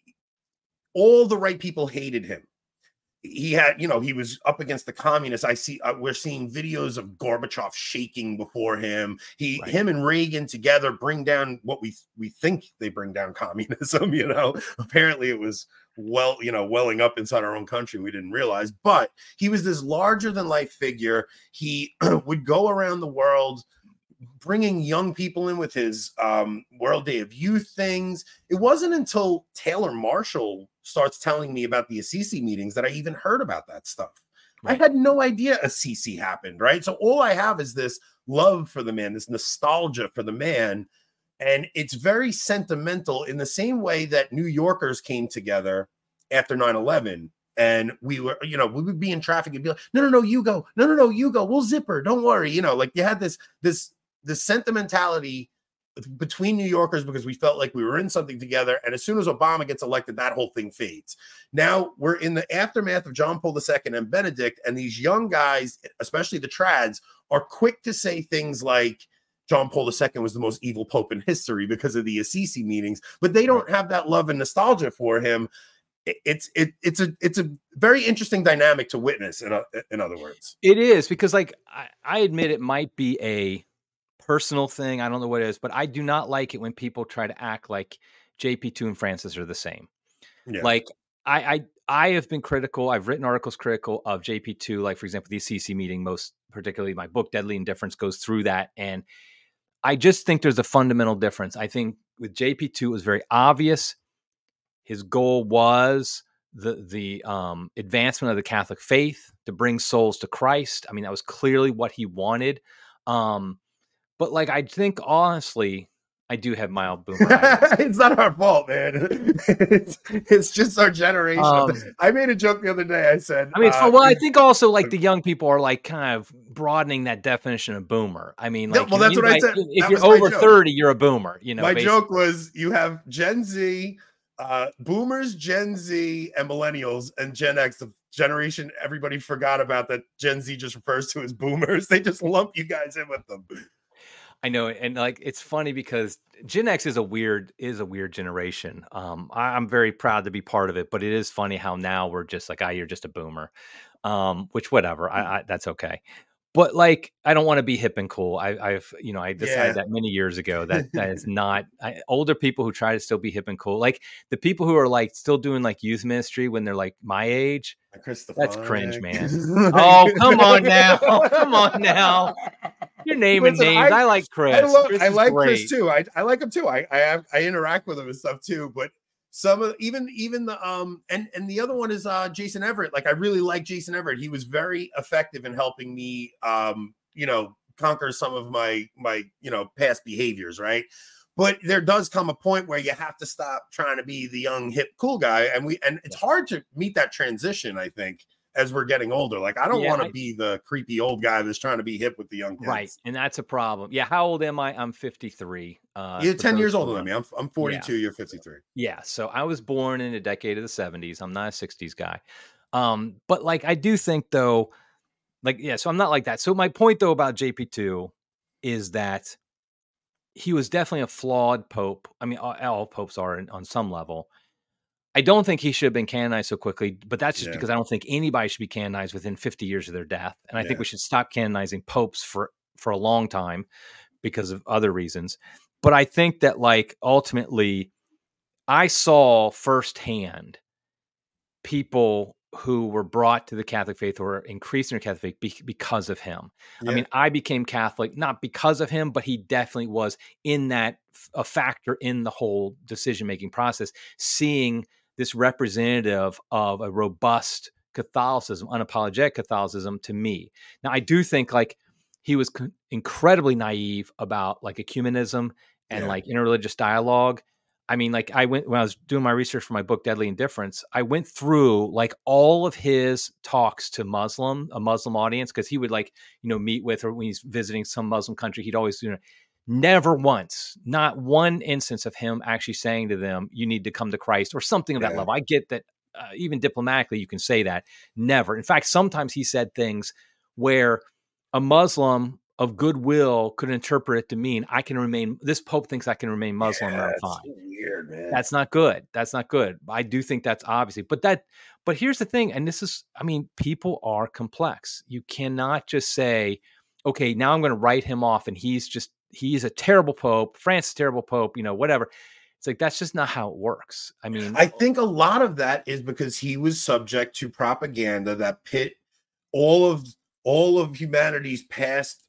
all the right people hated him. He had, you know, he was up against the communists. I see, uh, we're seeing videos of Gorbachev shaking before him. He, right. him and Reagan together bring down what we we think they bring down communism. You know, apparently it was well, you know, welling up inside our own country. We didn't realize, but he was this larger than life figure. He would go around the world, bringing young people in with his um, World Day of Youth things. It wasn't until Taylor Marshall starts telling me about the Assisi meetings that I even heard about that stuff. Right. I had no idea Assisi happened, right? So all I have is this love for the man, this nostalgia for the man. And it's very sentimental in the same way that New Yorkers came together after nine eleven. And we were, you know, we would be in traffic and be like, no, no, no, you go. No, no, no, you go. We'll zip her. Don't worry. You know, like you had this, this, this sentimentality between New Yorkers because we felt like we were in something together. And as soon as Obama gets elected, that whole thing fades. Now we're in the aftermath of John Paul the Second and Benedict, and these young guys, especially the trads, are quick to say things like, John Paul the Second was the most evil pope in history because of the Assisi meetings, but they don't have that love and nostalgia for him. It's it it's a it's a very interesting dynamic to witness. In a, in other words, it is, because like I, I admit it might be a personal thing. I don't know what it is, but I do not like it when people try to act like J P two and Francis are the same. yeah. Like I, I I have been critical. I've written articles critical of J P two. Like for example, the Assisi meeting, most particularly my book Deadly Indifference goes through that, and I just think there's a fundamental difference. I think with J P two, it was very obvious. His goal was the the um, advancement of the Catholic faith, to bring souls to Christ. I mean, that was clearly what he wanted. Um, but like, I think honestly, I do have mild boomer. It's not our fault, man. It's, it's just our generation. Um, I made a joke the other day. I said, I mean, uh, well, I think also like the young people are like kind of broadening that definition of boomer. I mean, like, yeah, well, that's you, what I like, said. if That you're was my over joke. thirty, you're a boomer. You know, my basically. joke was you have Gen Z, uh, boomers, Gen Z, and millennials, and Gen X, the generation everybody forgot about that Gen Z just refers to as boomers. They just lump you guys in with them. I know, and like it's funny because Gen X is a weird is a weird generation. Um, I, I'm very proud to be part of it, but it is funny how now we're just like, ah, you're just a boomer. Um, which whatever, I, I that's okay. But like, I don't want to be hip and cool. I, I've, you know, I decided Yeah. that many years ago that that is not I, older people who try to still be hip and cool. Like the people who are like still doing like youth ministry when they're like my age. That's cringe, man. Oh, come on now, come on now. You're naming Listen, names. I, I, like Chris. I, love, Chris I is like great. Chris too. I, I like him too. I I, have, I interact with him and stuff too. But some of even even the um and and the other one is uh Jason Everett. Like I really like Jason Everett. He was very effective in helping me um you know conquer some of my my you know past behaviors, right? But there does come a point where you have to stop trying to be the young hip cool guy, and we and it's hard to meet that transition, I think, as we're getting older. Like I don't Yeah, want to I- be the creepy old guy that's trying to be hip with the young kids. Right, and that's a problem. Yeah, how old am I? I'm fifty-three. Uh, You're for ten those years who older know. than me. I'm I'm forty-two. You're fifty-three. Yeah, so I was born in a decade of the seventies. I'm not a sixties guy. Um, but like I do think though, like, yeah, so I'm not like that. So my point though about J P two is that he was definitely a flawed pope. I mean, all, all popes are in, on some level. I don't think he should have been canonized so quickly, but that's just Yeah. because I don't think anybody should be canonized within fifty years of their death. And I think Yeah. we should stop canonizing popes for, for a long time because of other reasons. But I think that like ultimately I saw firsthand people who were brought to the Catholic faith or increasing their Catholic faith be- because of him. Yeah. I mean, I became Catholic not because of him, but he definitely was in that a factor in the whole decision-making process, seeing this representative of a robust Catholicism, unapologetic Catholicism to me. Now, I do think like he was co- incredibly naive about like ecumenism and Yeah. like interreligious dialogue. I mean, like I went when I was doing my research for my book, Deadly Indifference, I went through like all of his talks to Muslim, a Muslim audience, because he would like, you know, meet with, or when he's visiting some Muslim country, he'd always, you know, never once, not one instance of him actually saying to them, you need to come to Christ or something of that Yeah. level. I get that uh, even diplomatically, you can say that. Never. In fact, sometimes he said things where a Muslim of goodwill could interpret it to mean I can remain, this Pope thinks I can remain Muslim and I'm That's fine. so weird, man. That's not good. That's not good. I do think that's obviously, but that, but here's the thing. And this is, I mean, people are complex. You cannot just say, okay, now I'm going to write him off and he's just, he's a terrible Pope, Francis, terrible Pope, you know, whatever. It's like, that's just not how it works. I mean, I think a lot of that is because he was subject to propaganda that pit all of all of humanity's past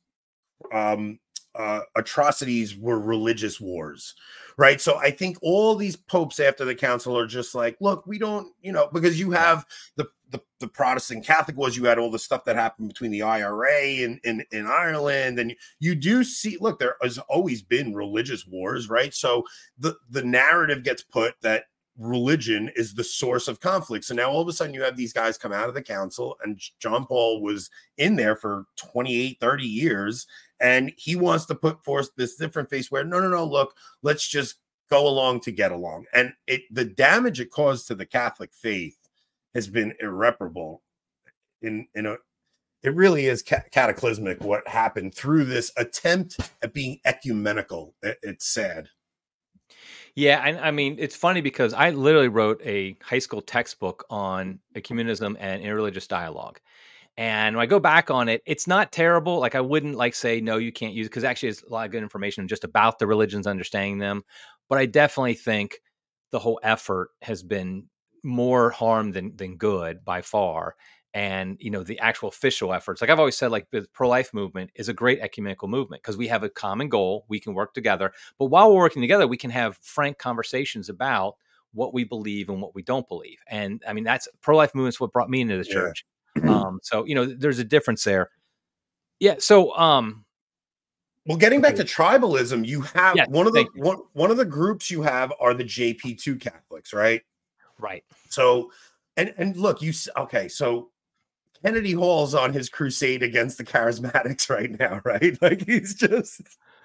um uh atrocities were religious wars, right? So I think all these popes after the council are just like, look, we don't, you know, because you have the the, the Protestant Catholic wars, you had all the stuff that happened between the I R A and in, in Ireland, and you do see, look, there has always been religious wars, right? So the the narrative gets put that religion is the source of conflict. So now all of a sudden you have these guys come out of the council, and John Paul was in there for twenty-eight, thirty years, and he wants to put forth this different face where no, no, no, look, let's just go along to get along. And it the damage it caused to the Catholic faith has been irreparable in in a it really is ca- cataclysmic what happened through this attempt at being ecumenical. It, it's sad. Yeah, and I mean, it's funny because I literally wrote a high school textbook on ecumenism and interreligious dialogue. And when I go back on it, it's not terrible. Like I wouldn't like say, no, you can't use it because actually it's a lot of good information just about the religions, understanding them. But I definitely think the whole effort has been more harm than than good by far. And, you know, the actual official efforts, like I've always said, like the pro-life movement is a great ecumenical movement because we have a common goal. We can work together. But while we're working together, we can have frank conversations about what we believe and what we don't believe. And I mean, that's pro-life movement is what brought me into the Yeah. church. Um, so, you know, there's a difference there. Yeah. So, um, well, getting back to tribalism, you have yes, one of the thank you. one, one of the groups you have are the J P two Catholics, right? Right. So, and and look, you s- okay? So Kennedy Hall's on his crusade against the charismatics right now, right? Like he's just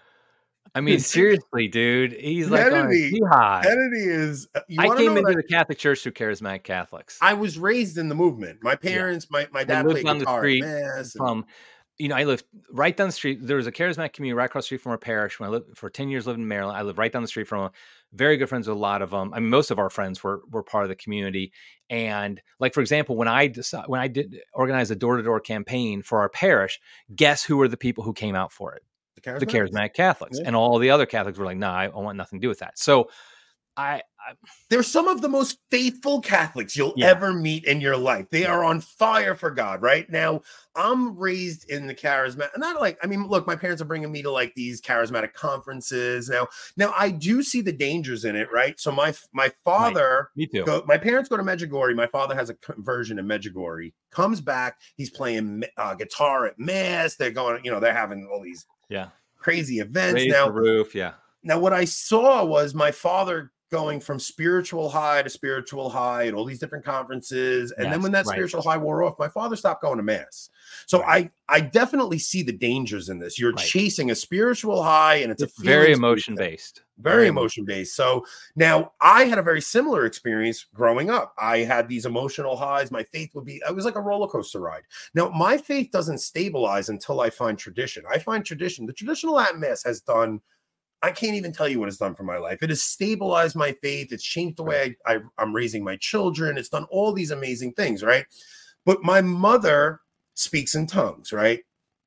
I mean, seriously, dude, he's like on a Kennedy. jihad. Kennedy is. uh, You I want to know came what into I, the Catholic Church through charismatic Catholics. I was raised in the movement. My Yeah. parents, my my I dad lived played down the guitar at street mass, and from, you know, I lived right down the street. There was a charismatic community right across the street from our parish. When I lived for ten years, lived in Maryland. I lived right down the street from a very good friends with a lot of them. I mean, most of our friends were were part of the community. And like, for example, when I decided, when I did organize a door to door campaign for our parish, guess who were the people who came out for it? the The charismatics. charismatic Catholics. Yeah. And all the other Catholics were like, "No, nah, I, I want nothing to do with that." So I, I They're some of the most faithful Catholics you'll Yeah. ever meet in your life. They are on fire for God. Right now, I'm raised in the charismatic. Not like I mean, look, my parents are bringing me to like these charismatic conferences now. Now I do see the dangers in it, right? So my my father, me too. go, my parents go to Medjugorje. My father has a conversion in Medjugorje. Comes back, he's playing uh, guitar at mass. They're going, you know, they're having all these Yeah. crazy events Raise now. the roof. Yeah. Now, what I saw was my father going from spiritual high to spiritual high at all these different conferences. And then Yes, when that right. spiritual high wore off, my father stopped going to mass. So Right. I, I definitely see the dangers in this. You're Right. chasing a spiritual high and it's, It's a very feelings-based emotion thing. based. Very emotion based. So now I had a very similar experience growing up. I had these emotional highs. My faith would be, it was like a roller coaster ride. Now, my faith doesn't stabilize until I find tradition. I find tradition. The traditional Latin Mass has done, I can't even tell you what it's done for my life. It has stabilized my faith. It's changed the way I, I, I'm raising my children. It's done all these amazing things, right? But my mother speaks in tongues, right?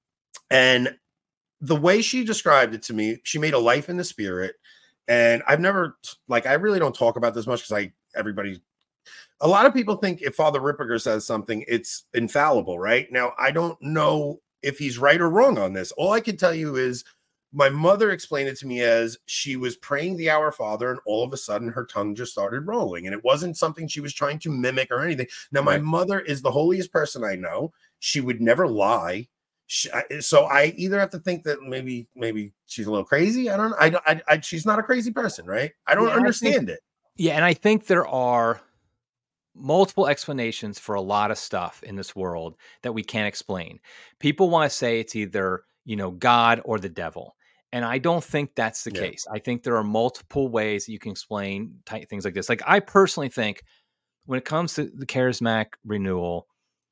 And the way she described it to me, she made a life in the spirit. And I've never, like, I really don't talk about this much because I, everybody, a lot of people think if Father Ripperger says something, it's infallible, right? Now, I don't know if he's right or wrong on this. All I can tell you is my mother explained it to me as she was praying the Our Father, and all of a sudden her tongue just started rolling. And it wasn't something she was trying to mimic or anything. Now, my Right. mother is the holiest person I know. She would never lie. She, I- so I either have to think that maybe maybe she's a little crazy. I don't I don't I, I she's not a crazy person, right? I don't Yeah, and I think- understand it. Yeah, and I think there are multiple explanations for a lot of stuff in this world that we can't explain. People want to say it's either, you know, God or the devil. And I don't think that's the Yeah. case. I think there are multiple ways that you can explain ty- things like this. Like I personally think when it comes to the charismatic renewal,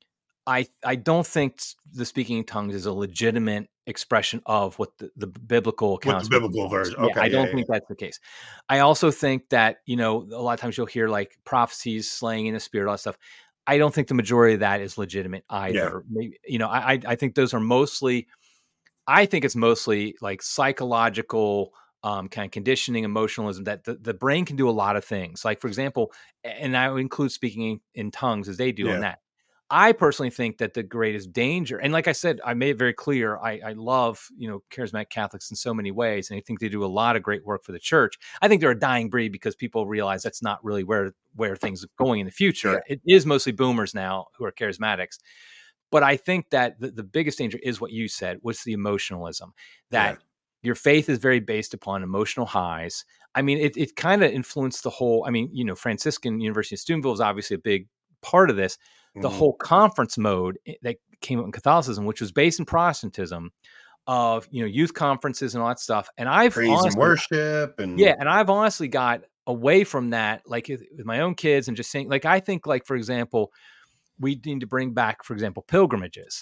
I I don't think s- the speaking in tongues is a legitimate expression of what the, the biblical With accounts the would be biblical like. version. Yeah, Okay. I yeah, don't yeah, think that's the case. I also think that, you know, a lot of times you'll hear like prophecies, slaying in the spirit, all that stuff. I don't think the majority of that is legitimate either. Maybe, you know, I I I think those are mostly, I think it's mostly like psychological um, kind of conditioning, emotionalism, that the, the brain can do a lot of things. Like, for example, and I would include speaking in, in tongues as they do Yeah. on that. I personally think that the greatest danger, and like I said, I made it very clear, I, I love, you know, charismatic Catholics in so many ways, and I think they do a lot of great work for the church. I think they're a dying breed because people realize that's not really where where things are going in the future. Yeah. It is mostly boomers now who are charismatics. But I think that the, the biggest danger is what you said, was the emotionalism, that Yeah. your faith is very based upon emotional highs. I mean, it, it kind of influenced the whole, I mean, you know, Franciscan University of Steubenville is obviously a big part of this. The Mhm. whole conference mode that came up in Catholicism, which was based in Protestantism, of, you know, youth conferences and all that stuff. And I've Praise and honestly, worship and yeah, and I've honestly got away from that, like with with my own kids, and just saying, like, I think, like, for example, we need to bring back, for example, pilgrimages.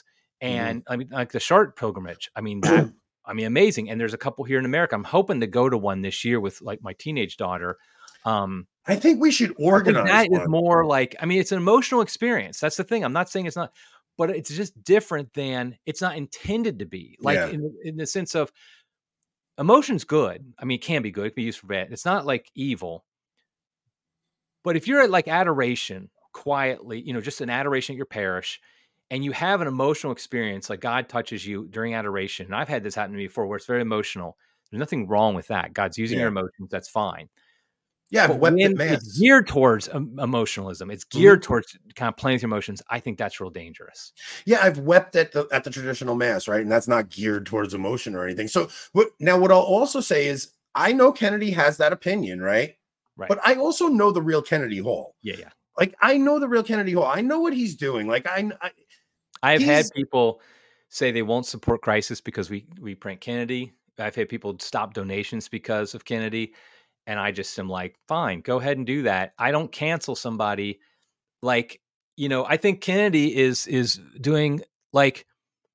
And I mean, like the Chartres pilgrimage. I mean, that, I mean, amazing. And there's a couple here in America. I'm hoping to go to one this year with like my teenage daughter. Um, I think we should organize that one. is more like, I mean, it's an emotional experience. That's the thing. I'm not saying it's not, but it's just different than it's not intended to be. Like Yeah. in, in the sense of emotion's good. I mean, it can be good. It can be used for bad. It's not like evil. But if you're at like adoration quietly, you know, just an adoration at your parish, and you have an emotional experience, like God touches you during adoration. And I've had this happen to me before where it's very emotional. There's nothing wrong with that. God's using Yeah. your emotions. That's fine. Yeah, But wept when at mass. it's geared towards um, emotionalism, it's geared mm-hmm. towards kind of playing with your emotions. I think that's real dangerous. Yeah, I've wept at the at the traditional mass, right? And that's not geared towards emotion or anything. So what now what I'll also say is I know Kennedy has that opinion, right? Right. But I also know the real Kennedy Hall. Yeah, yeah. Like I know the real Kennedy Hall. I know what he's doing. Like I I I've had people say they won't support crisis because we we prank Kennedy. I've had people stop donations because of Kennedy. And I just am like, fine, go ahead and do that. I don't cancel somebody. Like, you know, I think Kennedy is is doing like,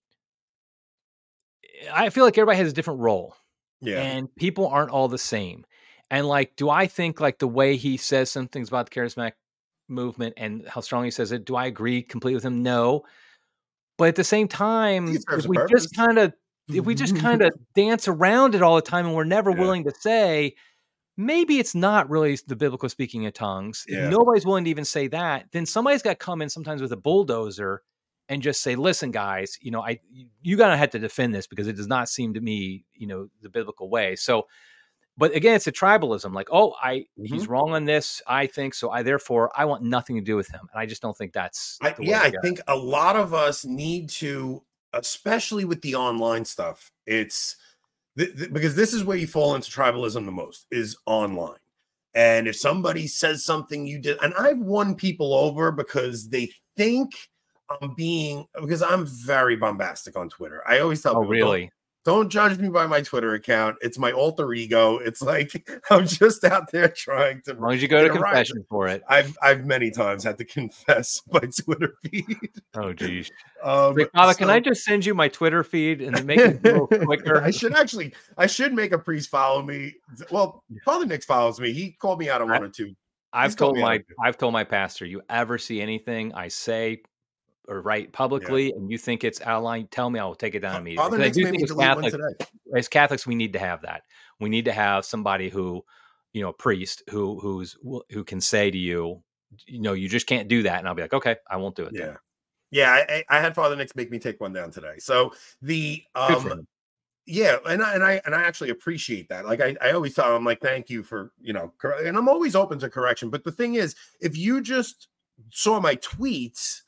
I feel like everybody has a different role. Yeah. And people aren't all the same. And like, do I think like the way he says some things about the charismatic movement and how strong he says it, do I agree completely with him? No. But at the same time, if we purpose. just kind of if we just kind of dance around it all the time and we're never yeah. willing to say, maybe it's not really the biblical speaking in tongues. Yeah. If nobody's willing to even say that, then somebody's got to come in sometimes with a bulldozer and just say, listen, guys, you know, I, you got to have to defend this because it does not seem to me, you know, the biblical way. So, but again, it's a tribalism. Like, oh, I, mm-hmm. he's wrong on this. I think so. I, therefore I want nothing to do with him. And I just don't think that's, I, yeah, I think a lot of us need to, especially with the online stuff. It's, because this is where you fall into tribalism the most is online. And if somebody says something you did, and I've won people over because they think I'm being, because I'm very bombastic on Twitter. I always tell oh, people, really? Don't, don't judge me by my Twitter account. It's my alter ego. It's like, I'm just out there trying to. As long as you go to confession right. for it. I've, I've many times had to confess my Twitter feed. Oh, geez. Um, Wait, Father, so, can I just send you my Twitter feed and make it a little quicker? I should actually, I should make a priest follow me. Well, Father Nick follows me. He called me out on one or two. I've told my, I've told my pastor, you ever see anything I say or write publicly, yeah. and you think it's out of line, tell me, I will take it down Fa- immediately. Father Nick's I do made think me as, delete Catholic, one today. as Catholics, we need to have that. We need to have somebody who, you know, a priest who who's who can say to you, you know, you just can't do that, and I'll be like, okay, I won't do it. Yeah, then. yeah. I, I had Father Nick make me take one down today. So the um, yeah, and I and I and I actually appreciate that. Like I, I always tell him, I'm like, thank you for you know, cor- and I'm always open to correction. But the thing is, if you just saw my tweets,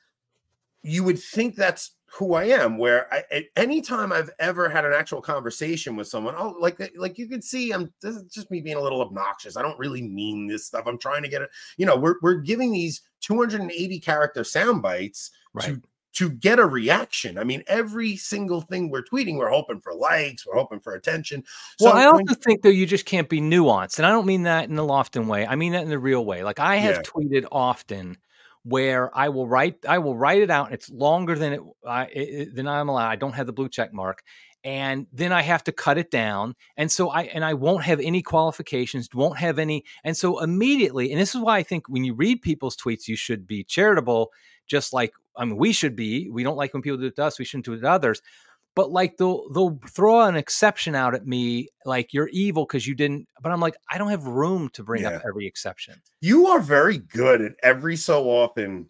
you would think that's who I am. Where I, at any time I've ever had an actual conversation with someone, oh, like like you can see, I'm this is just me being a little obnoxious. I don't really mean this stuff. I'm trying to get it. You know, we're we're giving these two hundred eighty character sound bites right. to to get a reaction. I mean, every single thing we're tweeting, we're hoping for likes, we're hoping for attention. So well, I also when, think though you just can't be nuanced, and I don't mean that in the Lofton way. I mean that in the real way. Like I have yeah. tweeted often. Where I will write, I will write it out. And it's longer than it, I, it than I'm allowed. I don't have the blue check mark, and then I have to cut it down. And so I and I won't have any qualifications, won't have any. And so immediately, and this is why I think when you read people's tweets, you should be charitable, just like I mean we should be. We don't like when people do it to us. We shouldn't do it to others. But like they'll they'll throw an exception out at me, like you're evil because you didn't. But I'm like, I don't have room to bring yeah. up every exception. You are very good at every so often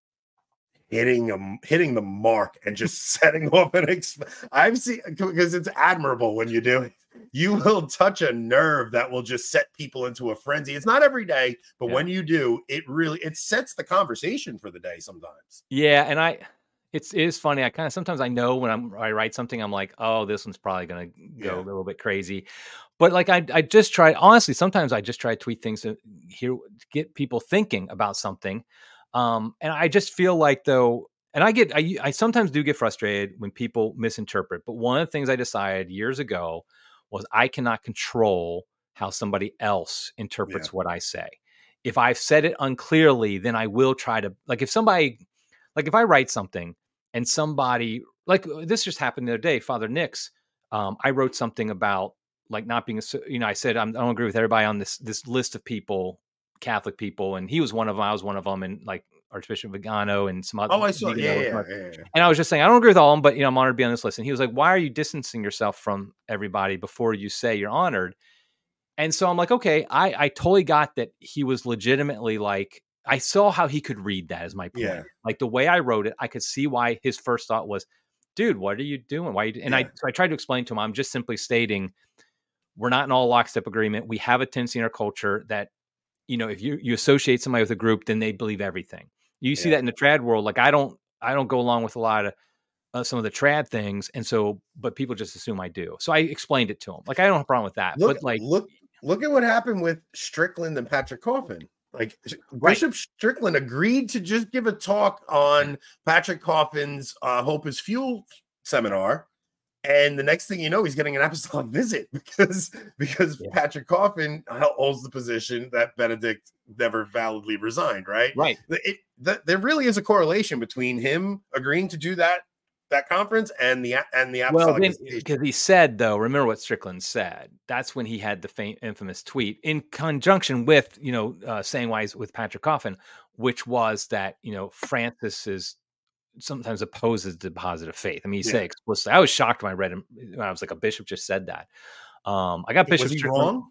hitting them, hitting the mark and just setting off an. Ex- I've seen because it's admirable when you do it. You will touch a nerve that will just set people into a frenzy. It's not every day, but yeah. when you do, it really it sets the conversation for the day sometimes. Yeah, and I. It's it is funny. I kind of sometimes I know when I'm I write something, I'm like, oh, this one's probably gonna go yeah. a little bit crazy. But like I I just try honestly, sometimes I just try to tweet things to hear get people thinking about something. Um, and I just feel like though, and I get I I sometimes do get frustrated when people misinterpret. But one of the things I decided years ago was I cannot control how somebody else interprets yeah. what I say. If I've said it unclearly, then I will try to like if somebody Like if I write something and somebody like this just happened the other day. Father Nix, um, I wrote something about like not being, a, you know, I said I'm, I don't agree with everybody on this this list of people, Catholic people, and he was one of them. I was one of them, and like Archbishop Vigano and some other. Oh, I saw. Yeah, yeah, yeah, yeah. And I was just saying I don't agree with all of them, but you know I'm honored to be on this list. And he was like, "Why are you distancing yourself from everybody before you say you're honored?" And so I'm like, okay, I I totally got that he was legitimately like. I saw how he could read that as my point. Yeah. Like the way I wrote it, I could see why his first thought was, dude, what are you doing? Why? Are you and yeah. I, so I tried to explain to him, I'm just simply stating, we're not in all lockstep agreement. We have a tendency in our culture that, you know, if you, you associate somebody with a group, then they believe everything. You see yeah. that in the trad world. Like I don't, I don't go along with a lot of uh, some of the trad things. And so, but people just assume I do. So I explained it to him. Like, I don't have a problem with that. Look, but like, look, look at what happened with Strickland and Patrick Coffin. Like right. Bishop Strickland agreed to just give a talk on Patrick Coffin's uh, Hope is Fuel seminar. And the next thing you know, he's getting an apostolic visit because, because yeah. Patrick Coffin holds the position that Benedict never validly resigned, right? Right. It, the, there really is a correlation between him agreeing to do that that conference and the and the well, because he said though, remember what Strickland said. That's when he had the fam- infamous tweet in conjunction with you know uh, saying why he's with Patrick Coffin, which was that you know Francis is sometimes opposes the positive faith. I mean, he yeah. said explicitly. I was shocked when I read him. When I was like, a bishop just said that. Um, I got Bishop. Was he Strickland. wrong?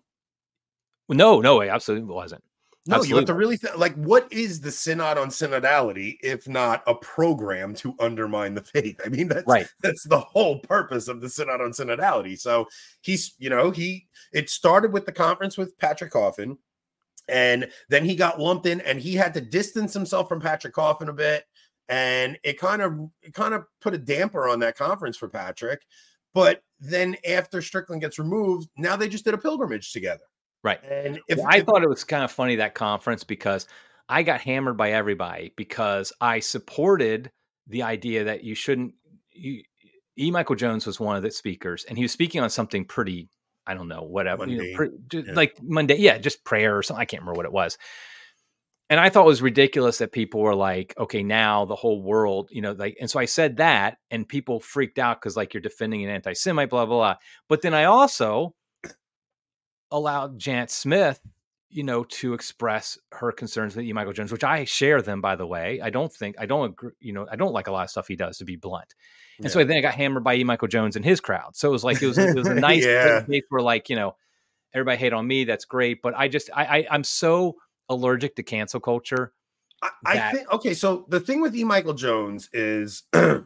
No, no, it absolutely wasn't. No, Absolutely. You have to really th- like, what is the synod on synodality if not a program to undermine the faith? I mean, that's right. That's the whole purpose of the synod on synodality. So he's, you know, he it started with the conference with Patrick Coffin, and then he got lumped in, and he had to distance himself from Patrick Coffin a bit, and it kind of it kind of put a damper on that conference for Patrick. But then after Strickland gets removed, now they just did a pilgrimage together. Right. And if well, I if, thought it was kind of funny, that conference, because I got hammered by everybody because I supported the idea that you shouldn't. You, E. Michael Jones was one of the speakers, and he was speaking on something pretty, I don't know, whatever, you know, pretty, yeah. like Monday. Yeah, just prayer or something. I can't remember what it was. And I thought it was ridiculous that people were like, okay, now the whole world, you know, like, and so I said that, and people freaked out because like you're defending an anti-Semite, blah, blah, blah. But then I also allowed Janet Smith, you know, to express her concerns with E. Michael Jones, which I share them, by the way. I don't think, I don't agree, you know, I don't like a lot of stuff he does, to be blunt. And yeah. so then I got hammered by E. Michael Jones and his crowd. So it was like, it was, it was a nice yeah. place where like, you know, everybody hate on me. That's great. But I just, I, I I'm so allergic to cancel culture. I, I think, okay. So the thing with E. Michael Jones is,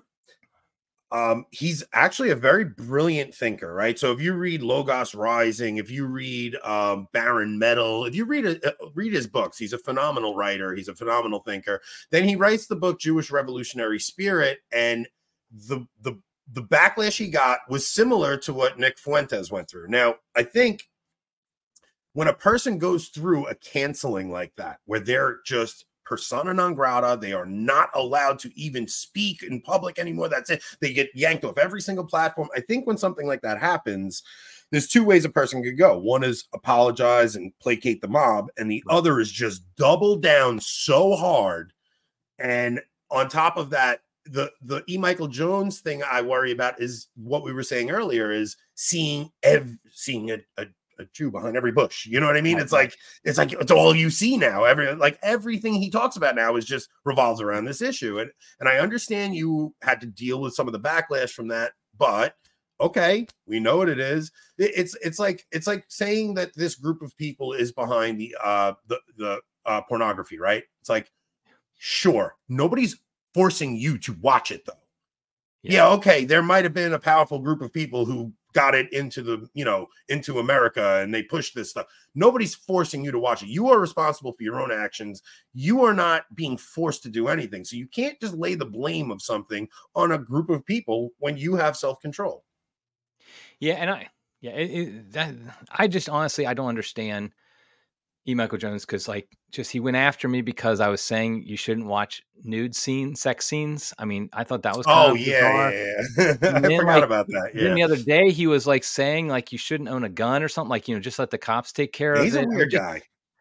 Um, he's actually a very brilliant thinker, right? So if you read Logos Rising, if you read um, Baron Metal, if you read a, uh, read his books, he's a phenomenal writer. He's a phenomenal thinker. Then he writes the book Jewish Revolutionary Spirit, and the the the backlash he got was similar to what Nick Fuentes went through. Now, I think when a person goes through a canceling like that, where they're just persona non grata, they are not allowed to even speak in public anymore. That's it. They get yanked off every single platform. I think when something like that happens, there's two ways a person could go. One is apologize and placate the mob, and the other is just double down so hard. And on top of that, the the E. Michael Jones thing I worry about is what we were saying earlier, is seeing ev- seeing a, a a Jew behind every bush. You know what I mean? It's like, it's like, it's all you see now. Every, like everything he talks about now is just revolves around this issue. And, and I understand you had to deal with some of the backlash from that, but okay, we know what it is. It, it's, it's like, it's like saying that this group of people is behind the, uh, the, the, uh, pornography, right? It's like, sure, nobody's forcing you to watch it though. Yeah. yeah okay. There might've been a powerful group of people who got it into the, you know, into America, and they pushed this stuff. Nobody's forcing you to watch it. You are responsible for your own actions. You are not being forced to do anything. So you can't just lay the blame of something on a group of people when you have self-control. Yeah. And I, yeah, it, it, that, I just honestly, I don't understand E. Michael Jones, because like just he went after me because I was saying you shouldn't watch nude scenes, sex scenes. I mean, I thought that was kind oh of yeah, yeah, yeah. I then, forgot like, about that. Yeah. Then the other day he was like saying like you shouldn't own a gun or something, like, you know, just let the cops take care He's of it. He's a weird just, guy.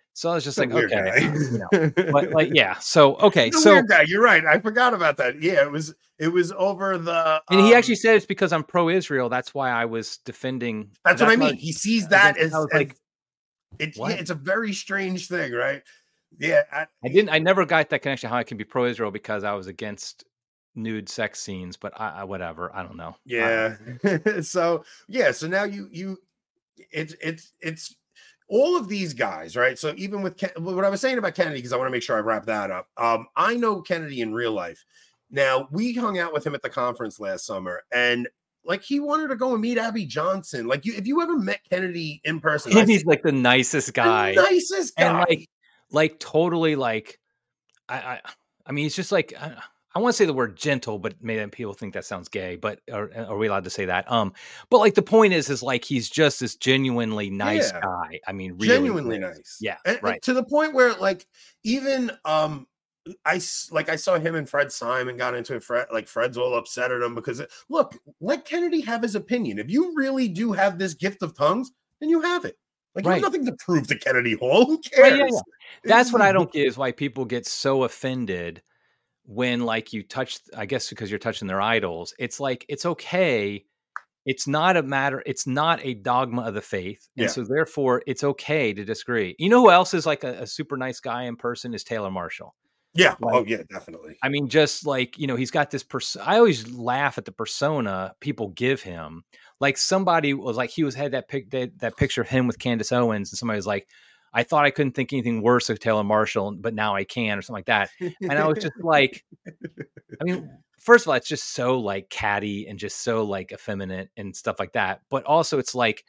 So I was just He's like, a weird okay, guy. you know, but like, yeah. So, okay. He's a So, weird guy. You're right. I forgot about that. Yeah, it was, it was over the, and he um, actually said it's because I'm pro-Israel. That's why I was defending. that's what I That's why mean. He sees that against, I as, was as like, it's, yeah, what? it's a very strange thing, right? Yeah. I, I didn't, I never got that connection how I can be pro-Israel because I was against nude sex scenes, but I, I whatever. I don't know. I, yeah. So, yeah. So now you, you, it's, it's, it's, all of these guys, right? So even with Ken, what I was saying about Kennedy, because I want to make sure I wrap that up. Um, I know Kennedy in real life. Now, we hung out with him at the conference last summer, and like he wanted to go and meet Abby Johnson. Like, you, if you ever met Kennedy in person, I and he's see like the nicest guy, the nicest and guy. like, like totally like, I, I, I mean, he's just like, I, I want to say the word gentle, but maybe people think that sounds gay. But are, are we allowed to say that? Um, but like the point is, is like he's just this genuinely nice Yeah. guy. I mean, really Genuinely is. nice. Yeah, and, right. And to the point where, like, even um, I s- like I saw him and Fred Simon got into it. Fred, like Fred's all upset at him because look, let Kennedy have his opinion. If you really do have this gift of tongues, then you have it. Like, you Right. have nothing to prove to Kennedy Hall. Who cares? Right, yeah, yeah. That's what I don't get is why people get so offended when like you touch, I guess because you're touching their idols. It's like, it's okay. It's not a matter. It's not a dogma of the faith. And Yeah. so therefore it's okay to disagree. You know who else is like a, a super nice guy in person is Taylor Marshall. Yeah. Like, oh yeah, definitely. I mean, just like, you know, he's got this person. I always laugh at the persona people give him. Like somebody was like, he was had that pic that, that picture of him with Candace Owens, and somebody was like, I thought I couldn't think anything worse of Taylor Marshall, but now I can, or something like that. And I was just like, I mean, first of all, it's just so like catty and just so like effeminate and stuff like that. But also it's like,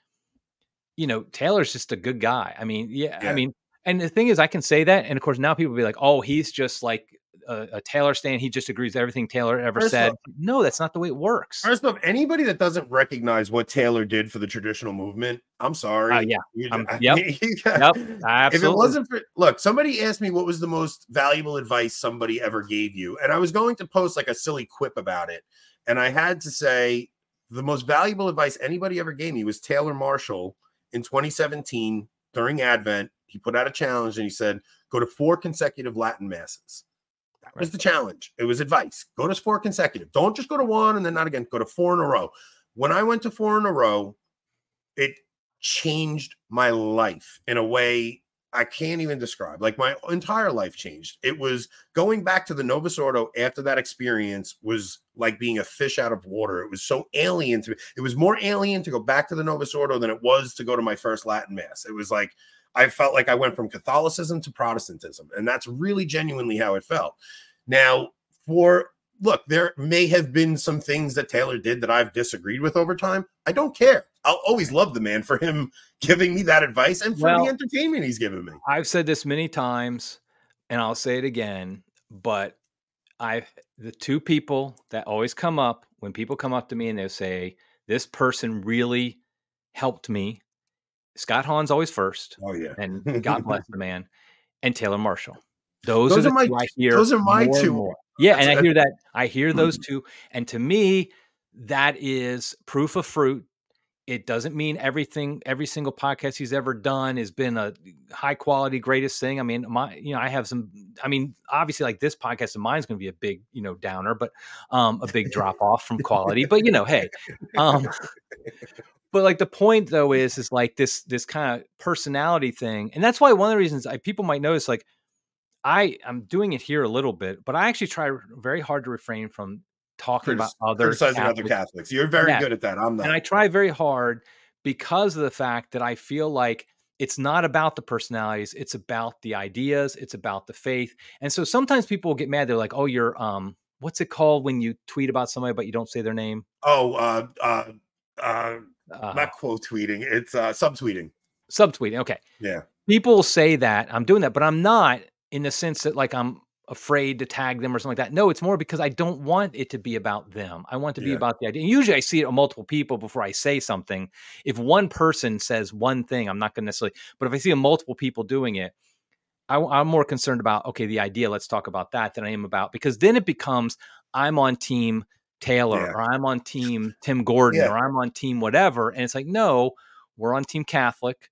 you know, Taylor's just a good guy. I mean, yeah, Yeah. I mean, and the thing is, I can say that. And of course, now people will be like, oh, he's just like a, a Taylor stan. He just agrees with everything Taylor ever First said. off- No, that's not the way it works. First off, anybody that doesn't recognize what Taylor did for the traditional movement, I'm sorry. Uh, yeah. You- Um, I yep. mean, Yep. If it Absolutely. wasn't for, look, somebody asked me what was the most valuable advice somebody ever gave you. And I was going to post like a silly quip about it. And I had to say the most valuable advice anybody ever gave me was Taylor Marshall in twenty seventeen during Advent. He put out a challenge and he said, go to four consecutive Latin masses. That was Right. the challenge. It was advice. Go to four consecutive. Don't just go to one and then not again. Go to four in a row. When I went to four in a row, it changed my life in a way I can't even describe. Like my entire life changed. It was going back to the Novus Ordo after that experience was like being a fish out of water. It was so alien to me. It was more alien to go back to the Novus Ordo than it was to go to my first Latin Mass. It was like, I felt like I went from Catholicism to Protestantism. And that's really genuinely how it felt. Now, for look, there may have been some things that Taylor did that I've disagreed with over time. I don't care. I'll always love the man for him giving me that advice and for Well, the entertainment he's given me. I've said this many times and I'll say it again, but I've the two people that always come up when people come up to me and they'll say, this person really helped me. Scott Hahn's always first. Oh, yeah. And God bless the man. And Taylor Marshall. Those, Those are are the my two I hear. those are my more and two. more. Yeah, That's and I a- hear that. I hear those two. And to me, that is proof of fruit. It doesn't mean everything, every single podcast he's ever done has been a high quality, greatest thing. I mean, my, you know, I have some, I mean, obviously like this podcast of mine is going to be a big, you know, downer, but um, a big drop off from quality, but you know, hey, um, but like the point though is, is like this, this kind of personality thing. And that's why one of the reasons I, people might notice, like I I'm doing it here a little bit, but I actually try very hard to refrain from talking about other criticizing other Catholic. Catholics. You're very Yeah. good at that. I'm not. And I try very hard because of the fact that I feel like it's not about the personalities. It's about the ideas. It's about the faith. And so sometimes people will get mad. They're like, oh, you're, um, what's it called when you tweet about somebody, but you don't say their name? oh, uh, uh, uh, Uh, not quote tweeting. It's uh, subtweeting. Subtweeting. Okay. Yeah. People say that I'm doing that, but I'm not in the sense that like I'm afraid to tag them or something like that. No, it's more because I don't want it to be about them. I want it to be Yeah. about the idea. And usually I see it on multiple people before I say something. If one person says one thing, I'm not going to necessarily, but if I see multiple people doing it, I, I'm more concerned about, okay, the idea, let's talk about that than I am about, because then it becomes, I'm on team Taylor Yeah. or I'm on team Tim Gordon Yeah. or I'm on team whatever. And it's like, no, we're on team Catholic.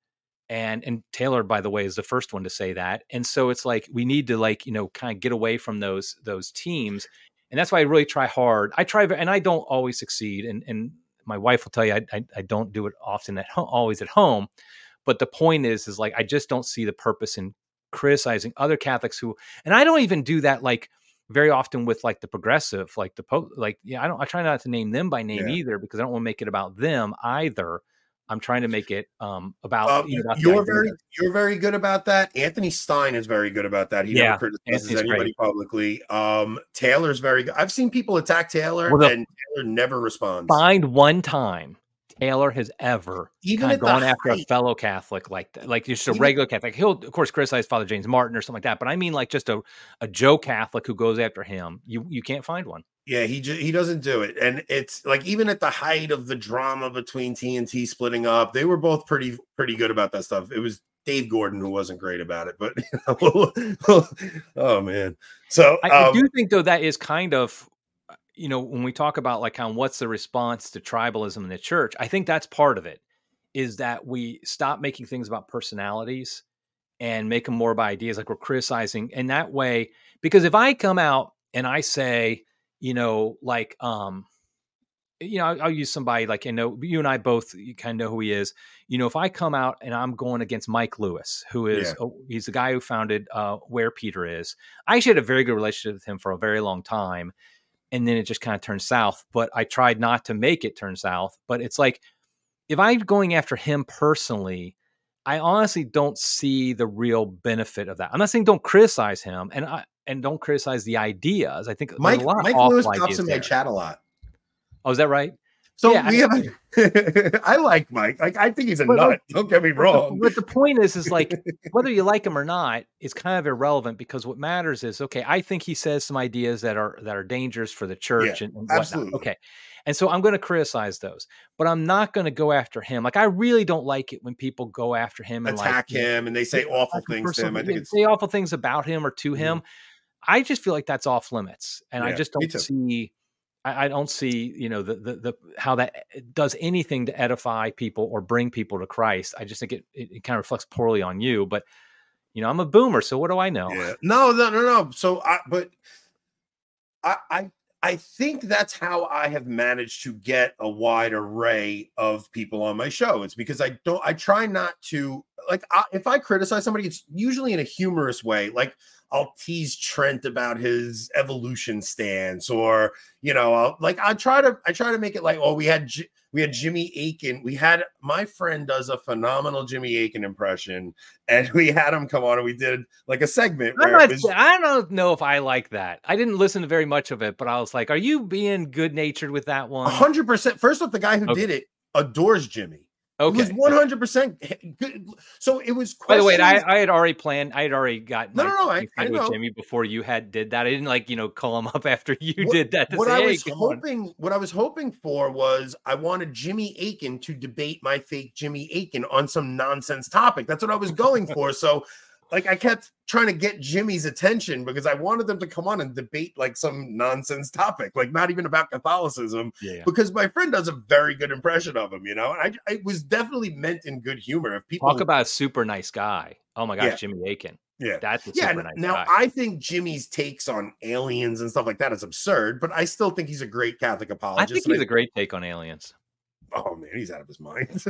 And, and Taylor, by the way, is the first one to say that. And so it's like, we need to like, you know, kind of get away from those, those teams. And that's why I really try hard. I try, and I don't always succeed. And, and my wife will tell you, I, I, I don't do it often at home, always at home. But the point is, is like, I just don't see the purpose in criticizing other Catholics who, and I don't even do that like very often with like the progressive, like the Pope, like, yeah, I don't, I try not to name them by name yeah. either, because I don't want to make it about them either. I'm trying to make it um, about, um, you know, about you're very you're very good about that. Anthony Stein is very good about that. He yeah, never criticizes Anthony's anybody great. publicly. Um, Taylor's very good. I've seen people attack Taylor, well, the, and Taylor never responds. Find one time Taylor has ever even kind of gone after height. a fellow Catholic like that, like just a even, regular Catholic. He'll of course criticize Father James Martin or something like that, but I mean like just a, a Joe Catholic who goes after him. You you can't find one. Yeah, he ju- he doesn't do it. And it's like, even at the height of the drama between T N T splitting up, they were both pretty pretty good about that stuff. It was Dave Gordon who wasn't great about it, but you know, oh man. So I, um, I do think though that is kind of, you know, when we talk about like how what's the response to tribalism in the church, I think that's part of it, is that we stop making things about personalities and make them more about ideas, like we're criticizing in that way. Because if I come out and I say, you know, like, um, you know, I'll, I'll use somebody like, you know, you and I both, you kind of know who he is. You know, if I come out and I'm going against Mike Lewis, who is, yeah. oh, he's the guy who founded uh, Where Peter Is. I actually had a very good relationship with him for a very long time. And then it just kind of turned south, but I tried not to make it turn south. But it's like, if I'm going after him personally, I honestly don't see the real benefit of that. I'm not saying don't criticize him, and I, and don't criticize the ideas. I think Mike, a lot Mike of Lewis pops in my chat a lot. Oh, is that right? So yeah, we I, have. A, I like Mike. Like, I think he's a but, nut. Don't get me but wrong. The, but the point is, is like whether you like him or not is kind of irrelevant, because what matters is, okay, I think he says some ideas that are that are dangerous for the church, yeah, and, and whatnot. Absolutely. Okay, and so I'm going to criticize those, but I'm not going to go after him. Like, I really don't like it when people go after him and attack like, him, and they say awful things to him. I think it's say awful things about him or to mm-hmm. him. I just feel like that's off limits, and yeah, I just don't see. I, I don't see, you know, the, the the how that does anything to edify people or bring people to Christ. I just think it it, it kind of reflects poorly on you. But you know, I'm a boomer, so what do I know? Yeah. No, no, no, no. So, I but I I I think that's how I have managed to get a wide array of people on my show. It's because I don't. I try not to like I, if I criticize somebody, it's usually in a humorous way, like. I'll tease Trent about his evolution stance, or, you know, I'll, like I try to, I try to make it like, oh, we had, J- we had Jimmy Akin. We had, my friend does a phenomenal Jimmy Akin impression, and we had him come on and we did like a segment. Where not, it was, I don't know if I like that. I didn't listen to very much of it, but I was like, are you being good natured with that one? A hundred percent. First off, the guy who okay. did it adores Jimmy. Okay. It was one hundred percent good. So it was. By the way, I, I had already planned. I had already got no, my, no, no. I, I know. with Jimmy before you had did that. I didn't like, you know, call him up after you what, did that. To what say, I hey, was hoping, on. what I was hoping for was I wanted Jimmy Akin to debate my fake Jimmy Akin on some nonsense topic. That's what I was going for. So, like, I kept trying to get Jimmy's attention because I wanted them to come on and debate like some nonsense topic, like not even about Catholicism, yeah, yeah. because my friend does a very good impression of him, you know, and I, it was definitely meant in good humor. If people talk about a super nice guy. Oh my gosh, yeah. Jimmy Akin. Yeah. That's a yeah. super nice now guy. I think Jimmy's takes on aliens and stuff like that is absurd, but I still think he's a great Catholic apologist. I think he's I, a great take on aliens. Oh man, he's out of his mind.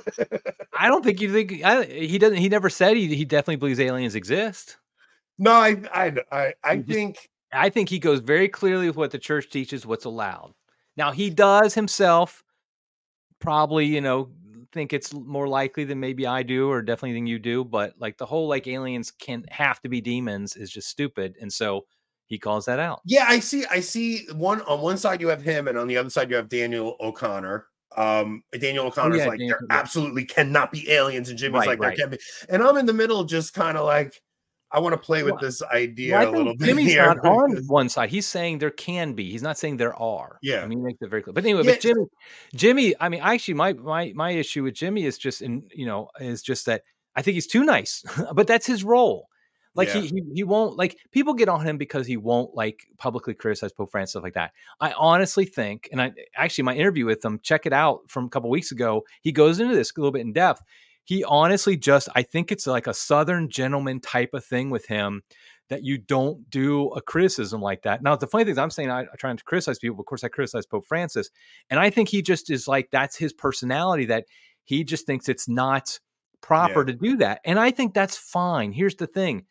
I don't think you think I, he doesn't. He never said he he definitely believes aliens exist. No, I I I, I just, think I think he goes very clearly with what the church teaches, what's allowed. Now he does himself probably, you know, think it's more likely than maybe I do, or definitely than you do. But like the whole like aliens can have to be demons is just stupid, and so he calls that out. Yeah, I see. I see one on one side you have him, and on the other side you have Daniel O'Connor. Um, Daniel O'Connor's oh, yeah, like Daniel, there yeah. absolutely cannot be aliens, and Jimmy's right, like right. there can be, and I'm in the middle, just kind of like I want to play with well, this idea well, a little bit. Jimmy's here. not on one side; he's saying there can be. He's not saying there are. Yeah, I mean, make that very clear. But anyway, yeah. but Jimmy, Jimmy, I mean, actually, my my my issue with Jimmy is just in you know is just that I think he's too nice, but that's his role. Like yeah. he, he he won't like people get on him because he won't like publicly criticize Pope Francis, stuff like that. I honestly think, and I actually my interview with him, check it out from a couple of weeks ago. He goes into this a little bit in depth. he honestly just, I think it's like a Southern gentleman type of thing with him, that you don't do a criticism like that. Now, the funny thing is, I'm saying I, I try not to criticize people. Of course, I criticize Pope Francis. And I think he just is like, that's his personality, that he just thinks it's not proper Yeah. to do that. And I think that's fine. Here's the thing.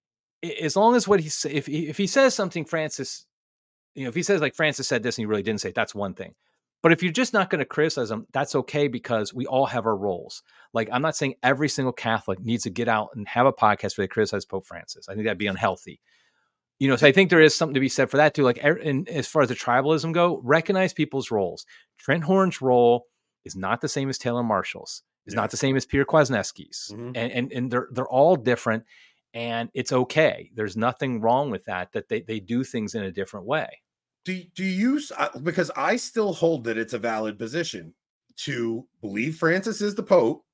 As long as what he says, if he, if he says something, Francis, you know, if he says like Francis said this and he really didn't say it, that's one thing. But if you're just not going to criticize him, that's okay, because we all have our roles. Like, I'm not saying every single Catholic needs to get out and have a podcast where they criticize Pope Francis. I think that'd be unhealthy. You know, so I think there is something to be said for that too. Like, and as far as the tribalism go, recognize people's roles. Trent Horn's role is not the same as Taylor Marshall's. It's yeah. not the same as Peter Kwasniewski's. Mm-hmm. And, and and they're they're all different, and it's okay. There's nothing wrong with that, that they, they do things in a different way. Do, do you, because I still hold that it's a valid position to believe Francis is the Pope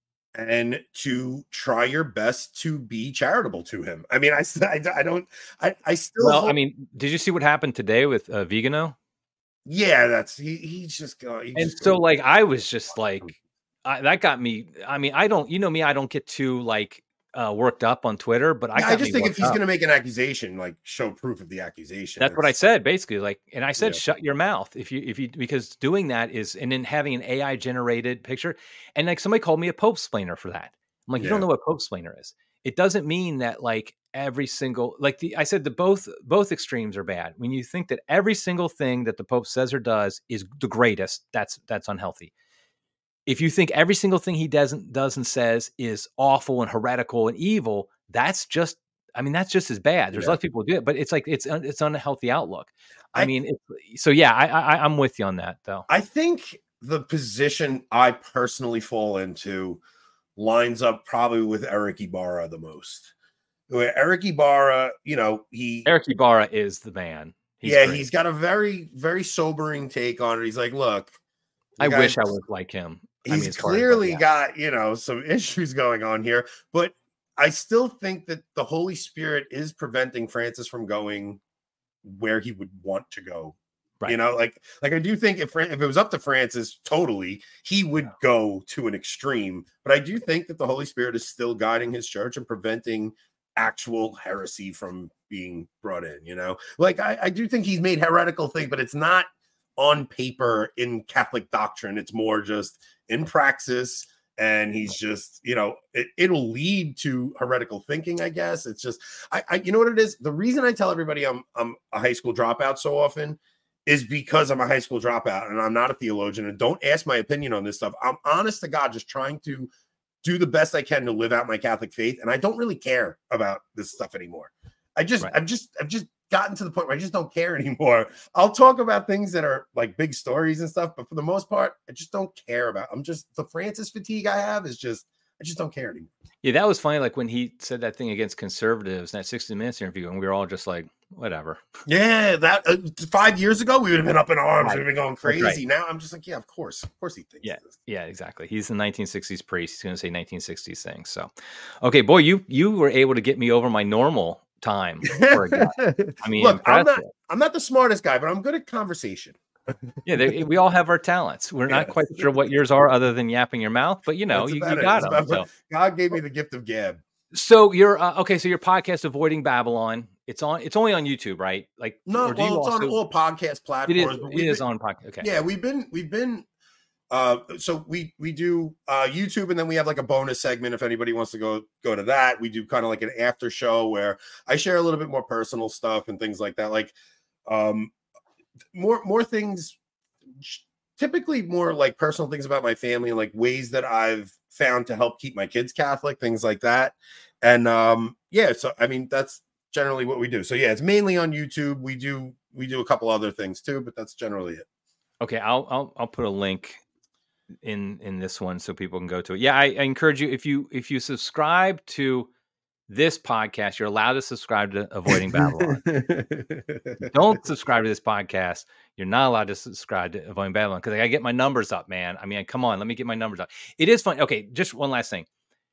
and to try your best to be charitable to him. I mean, I, I, I don't, I, I still. Well, hold... I mean, did you see what happened today with uh, Vigano? Yeah, that's, he, he's just going. And so going. like, I was just like, I, that got me. I mean, I don't, you know me, I don't get too like, Uh, worked up on Twitter, but I, yeah, I just think if he's going to make an accusation, like show proof of the accusation. That's what I said, basically. Like, and I said, yeah. shut your mouth if you, if you, because doing that is, and then having an A I generated picture, and like somebody called me a Pope splainer for that. I'm like, yeah. you don't know what Pope splainer is. It doesn't mean that like every single, like the, I said, the both, both extremes are bad. When you think that every single thing that the Pope says or does is the greatest, that's, that's unhealthy. If you think every single thing he doesn't does and says is awful and heretical and evil, that's just, I mean, that's just as bad. There's yeah. lots of people who do it, but it's like, it's, it's unhealthy outlook. I, I mean, it's, so yeah, I, I, I'm with you on that though. I think the position I personally fall into lines up probably with Eric Ibarra the most. Where Eric Ibarra, you know, he, Eric Ibarra is the man. He's yeah. Great. He's got a very, very sobering take on it. He's like, look, I wish I was like him. He's I mean, clearly as yeah. got, you know, some issues going on here, but I still think that the Holy Spirit is preventing Francis from going where he would want to go. Right. You know, like, like I do think if, if it was up to Francis totally, he would yeah. go to an extreme, but I do think that the Holy Spirit is still guiding his church and preventing actual heresy from being brought in, you know, like I, I do think he's made heretical thing, but it's not on paper in Catholic doctrine. It's more just in praxis, and he's just, you know, it, it'll lead to heretical thinking, I guess. It's just, I, I, you know what it is? The reason I tell everybody I'm, I'm a high school dropout so often is because I'm a high school dropout and I'm not a theologian, and don't ask my opinion on this stuff. I'm honest to God, just trying to do the best I can to live out my Catholic faith. And I don't really care about this stuff anymore. I just, right. I've just, I've just gotten to the point where I just don't care anymore. I'll talk about things that are like big stories and stuff, but for the most part, I just don't care about. I'm just, the Francis fatigue I have is just, I just don't care anymore. Yeah, that was funny. Like when he said that thing against conservatives in that sixty minutes interview, and we were all just like, whatever. Yeah, that uh, five years ago, we would have been up in arms. Right. We'd have been going crazy. Right. Now I'm just like, yeah, of course. Of course he thinks yeah, this. Yeah, exactly. He's the nineteen sixties priest. He's going to say nineteen sixties things. So, okay, boy, you you were able to get me over my normal time for a guy. I mean, look, I'm not, I'm not the smartest guy, but I'm good at conversation. Yeah, they, we all have our talents. We're not yes. quite sure what yours are other than yapping your mouth, but you know, you, you got them. So. God gave me the gift of gab. So you're uh, okay. So your podcast, Avoiding Babylon, it's on. It's only on YouTube, right? Like no, well, it's also, on all podcast platforms. It is, but it is been, on podcast. Okay. Yeah, we've been we've been. Uh, so we we do uh, YouTube, and then we have like a bonus segment. If anybody wants to go go to that, we do kind of like an after show where I share a little bit more personal stuff and things like that. Like um, more more things. Typically more like personal things about my family, like ways that I've found to help keep my kids Catholic, things like that. And um, yeah, so I mean, that's generally what we do. So yeah, it's mainly on YouTube. We do we do a couple other things too, but that's generally it. Okay, I'll I'll I'll put a link in in this one so people can go to it. Yeah, I, I encourage you, if you if you subscribe to this podcast, you're allowed to subscribe to Avoiding Babylon. Don't subscribe to this podcast. You're not allowed to subscribe to Avoiding Babylon because I gotta get my numbers up, man. I mean, come on, let me get my numbers up. It is fun. Okay, just one last thing.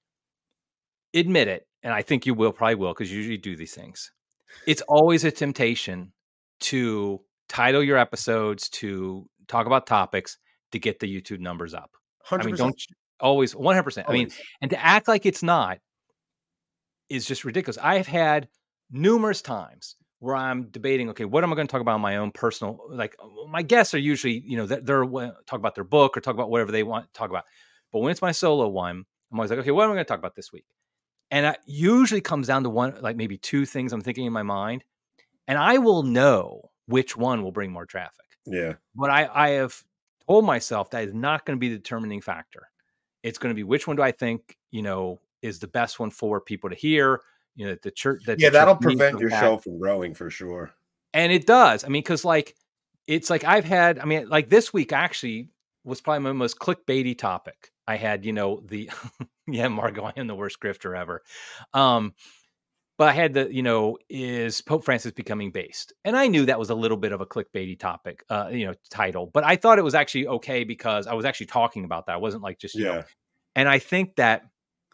Admit it, and I think you will, probably will, because you usually do these things. It's always a temptation to title your episodes, to talk about topics, to get the YouTube numbers up. one hundred percent. I mean, don't Always one hundred percent. I mean, and to act like it's not is just ridiculous. I've had numerous times where I'm debating, okay, what am I going to talk about in my own personal, like my guests are usually, you know, they're, they're talk about their book or talk about whatever they want to talk about. But when it's my solo one, I'm always like, okay, what am I going to talk about this week? And it usually comes down to one, like maybe two things I'm thinking in my mind. And I will know which one will bring more traffic. Yeah. But I, I have told myself that is not going to be the determining factor. It's going to be which one do I think, you know, is the best one for people to hear. You know, the church. That yeah, the that'll church prevent your that. show from growing for sure. And it does. I mean, because like, it's like I've had, I mean, like this week actually was probably my most clickbaity topic. I had, you know, the, yeah, Margo, I am the worst grifter ever. Um, but I had the, you know, is Pope Francis becoming based? And I knew that was a little bit of a clickbaity topic, uh, you know, title, but I thought it was actually okay because I was actually talking about that. I wasn't like just, you yeah. know, and I think that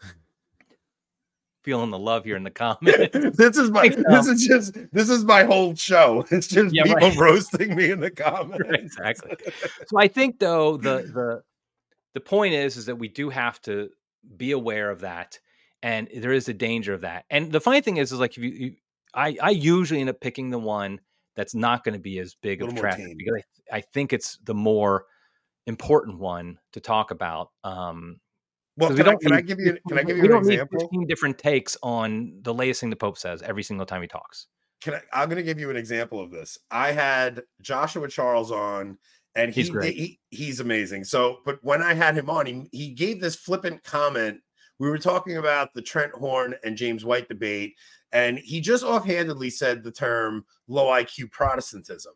feeling the love here in the comments. this is my this is just this is my whole show. It's just yeah, people right. roasting me in the comments. Right, exactly. So I think though the the the point is is that we do have to be aware of that, and there is a danger of that. And the funny thing is, is like if you, you I I usually end up picking the one that's not going to be as big of traffic tame. because I, I think it's the more important one to talk about. Um, Well, can, I, can need, I give you can I give you we an don't example? Need fifteen different takes on the latest thing the Pope says every single time he talks. Can I? I'm going to give you an example of this. I had Joshua Charles on, and he, he's great. He, he's amazing. So, but when I had him on, he he gave this flippant comment. We were talking about the Trent Horn and James White debate, and he just offhandedly said the term "low I Q Protestantism,"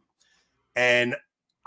and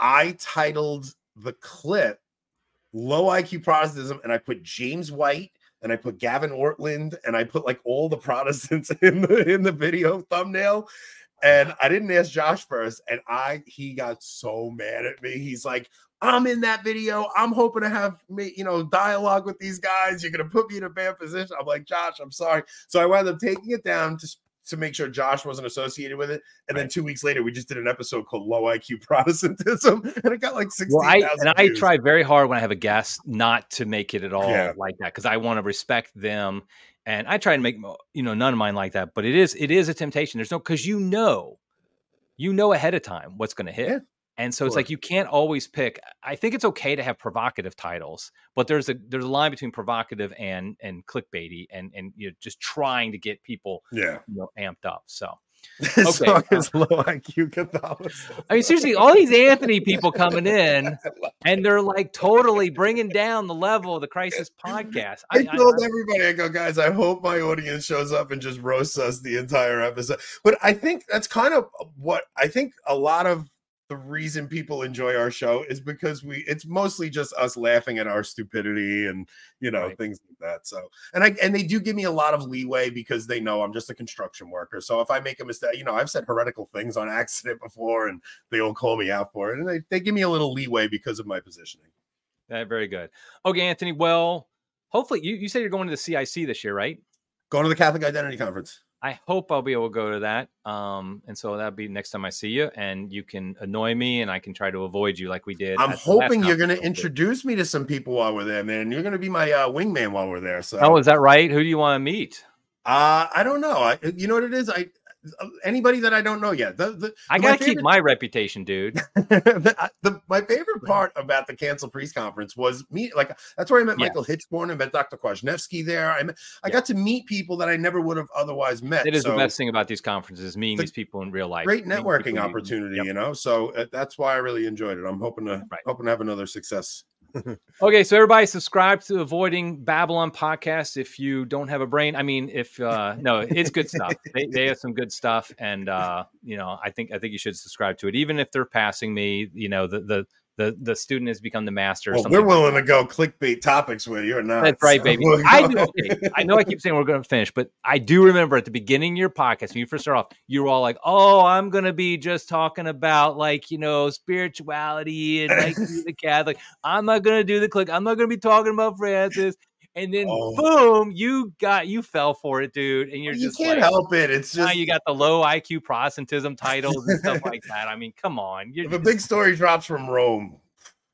I titled the clip "Low I Q Protestantism," and I put James White and I put Gavin Ortland and I put like all the Protestants in the in the video thumbnail. And I didn't ask Josh first, and I he got so mad at me. He's like, I'm in that video. I'm hoping to have me, you know, dialogue with these guys. You're gonna put me in a bad position. I'm like, Josh, I'm sorry. So I wound up taking it down to to make sure Josh wasn't associated with it. And right. then two weeks later, we just did an episode called Low I Q Protestantism, and it got like sixteen thousand well, And views. I try very hard when I have a guest not to make it at all yeah. like that, because I want to respect them. And I try to make, you know, none of mine like that. But it is it is a temptation. There's no, because you know, you know ahead of time what's going to hit. Yeah. And so it's like you can't always pick. I think it's okay to have provocative titles, but there's a there's a line between provocative and and clickbaity, and and you know just trying to get people yeah you know amped up. So this okay, song is Low I Q Catholicism. I mean seriously, all these Anthony people coming in, and they're like totally bringing down the level of the Crisis Podcast. I, I told I, everybody, I go, guys, I hope my audience shows up and just roasts us the entire episode. But I think that's kind of what I think a lot of the reason people enjoy our show is because we it's mostly just us laughing at our stupidity and you know right. things like that. So and I and they do give me a lot of leeway because they know I'm just a construction worker. So if I make a mistake, you know, I've said heretical things on accident before and they all call me out for it. And they, they give me a little leeway because of my positioning. Yeah, very good. Okay, Anthony. Well, hopefully you, you said you're going to the C I C this year, right? Going to the Catholic Identity Conference. I hope I'll be able to go to that. Um, and so that'll be next time I see you, and you can annoy me and I can try to avoid you like we did. I'm hoping you're going to introduce me to some people while we're there, man. You're going to be my uh, wingman while we're there. So, oh, is that right? Who do you want to meet? Uh, I don't know. I, you know what it is? I, anybody that I don't know yet. The, the, I gotta keep my reputation, dude. the, the, my favorite part about the Cancel Priest Conference was me. Like that's where I met yes. Michael Hitchborn. I met Doctor Kwasniewski there. I met, I yeah. got to meet people that I never would have otherwise met. It is so, the best thing about these conferences, meeting these people in real life. Great networking opportunity, you, yep. you know. So uh, that's why I really enjoyed it. I'm hoping to right. hoping to have another success. Okay, so everybody subscribe to Avoiding Babylon podcast if you don't have a brain. I mean, if uh no, it's good stuff. They they have some good stuff, and uh, you know, I think I think you should subscribe to it, even if they're passing me. You know, the the the, the student has become the master. Well, we're willing like to go clickbait topics with you, or not? That's right, baby. So I do. Okay, I know I keep saying we're going to finish, but I do remember at the beginning of your podcast when you first started off, you were all like, "Oh, I'm going to be just talking about like you know spirituality and like the Catholic. I'm not going to do the click. I'm not going to be talking about Francis." And then oh. boom, you got you fell for it, dude. And you're you just can't like, help it. It's just now you got the low I Q Protestantism titles and stuff like that. I mean, come on. You're if just... a big story drops from Rome,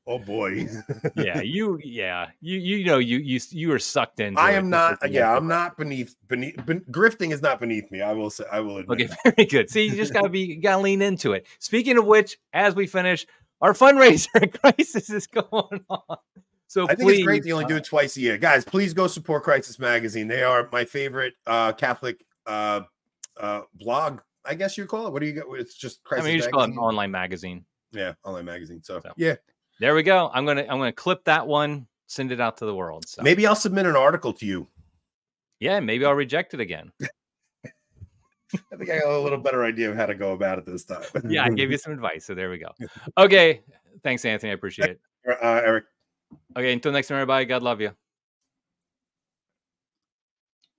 Oh boy. Yeah, you. Yeah, you. You know, you you you were sucked into. I it am not. because you Yeah, had I'm to- not beneath. Beneath. Ben, grifting is not beneath me. I will say. I will admit. Okay, that. very good. See, you just gotta be, you gotta lean into it. Speaking of which, as we finish, our fundraiser crisis is going on. So I think please, it's great they only do uh, it twice a year, guys. Please go support Crisis Magazine. They are my favorite uh, Catholic uh, uh, blog. I guess you call it. What do you get? It's just I Crisis mean, you just call it an Magazine. online magazine. Yeah, online magazine. So, So. yeah, There we go. I'm gonna I'm gonna clip that one, send it out to the world. So maybe I'll submit an article to you. yeah, maybe I'll reject it again. I think I got a little better idea of how to go about it this time. Yeah, I gave you some advice, so there we go. Okay, thanks, Anthony. I appreciate it. uh, Eric. Okay, until next time, everybody. God love you.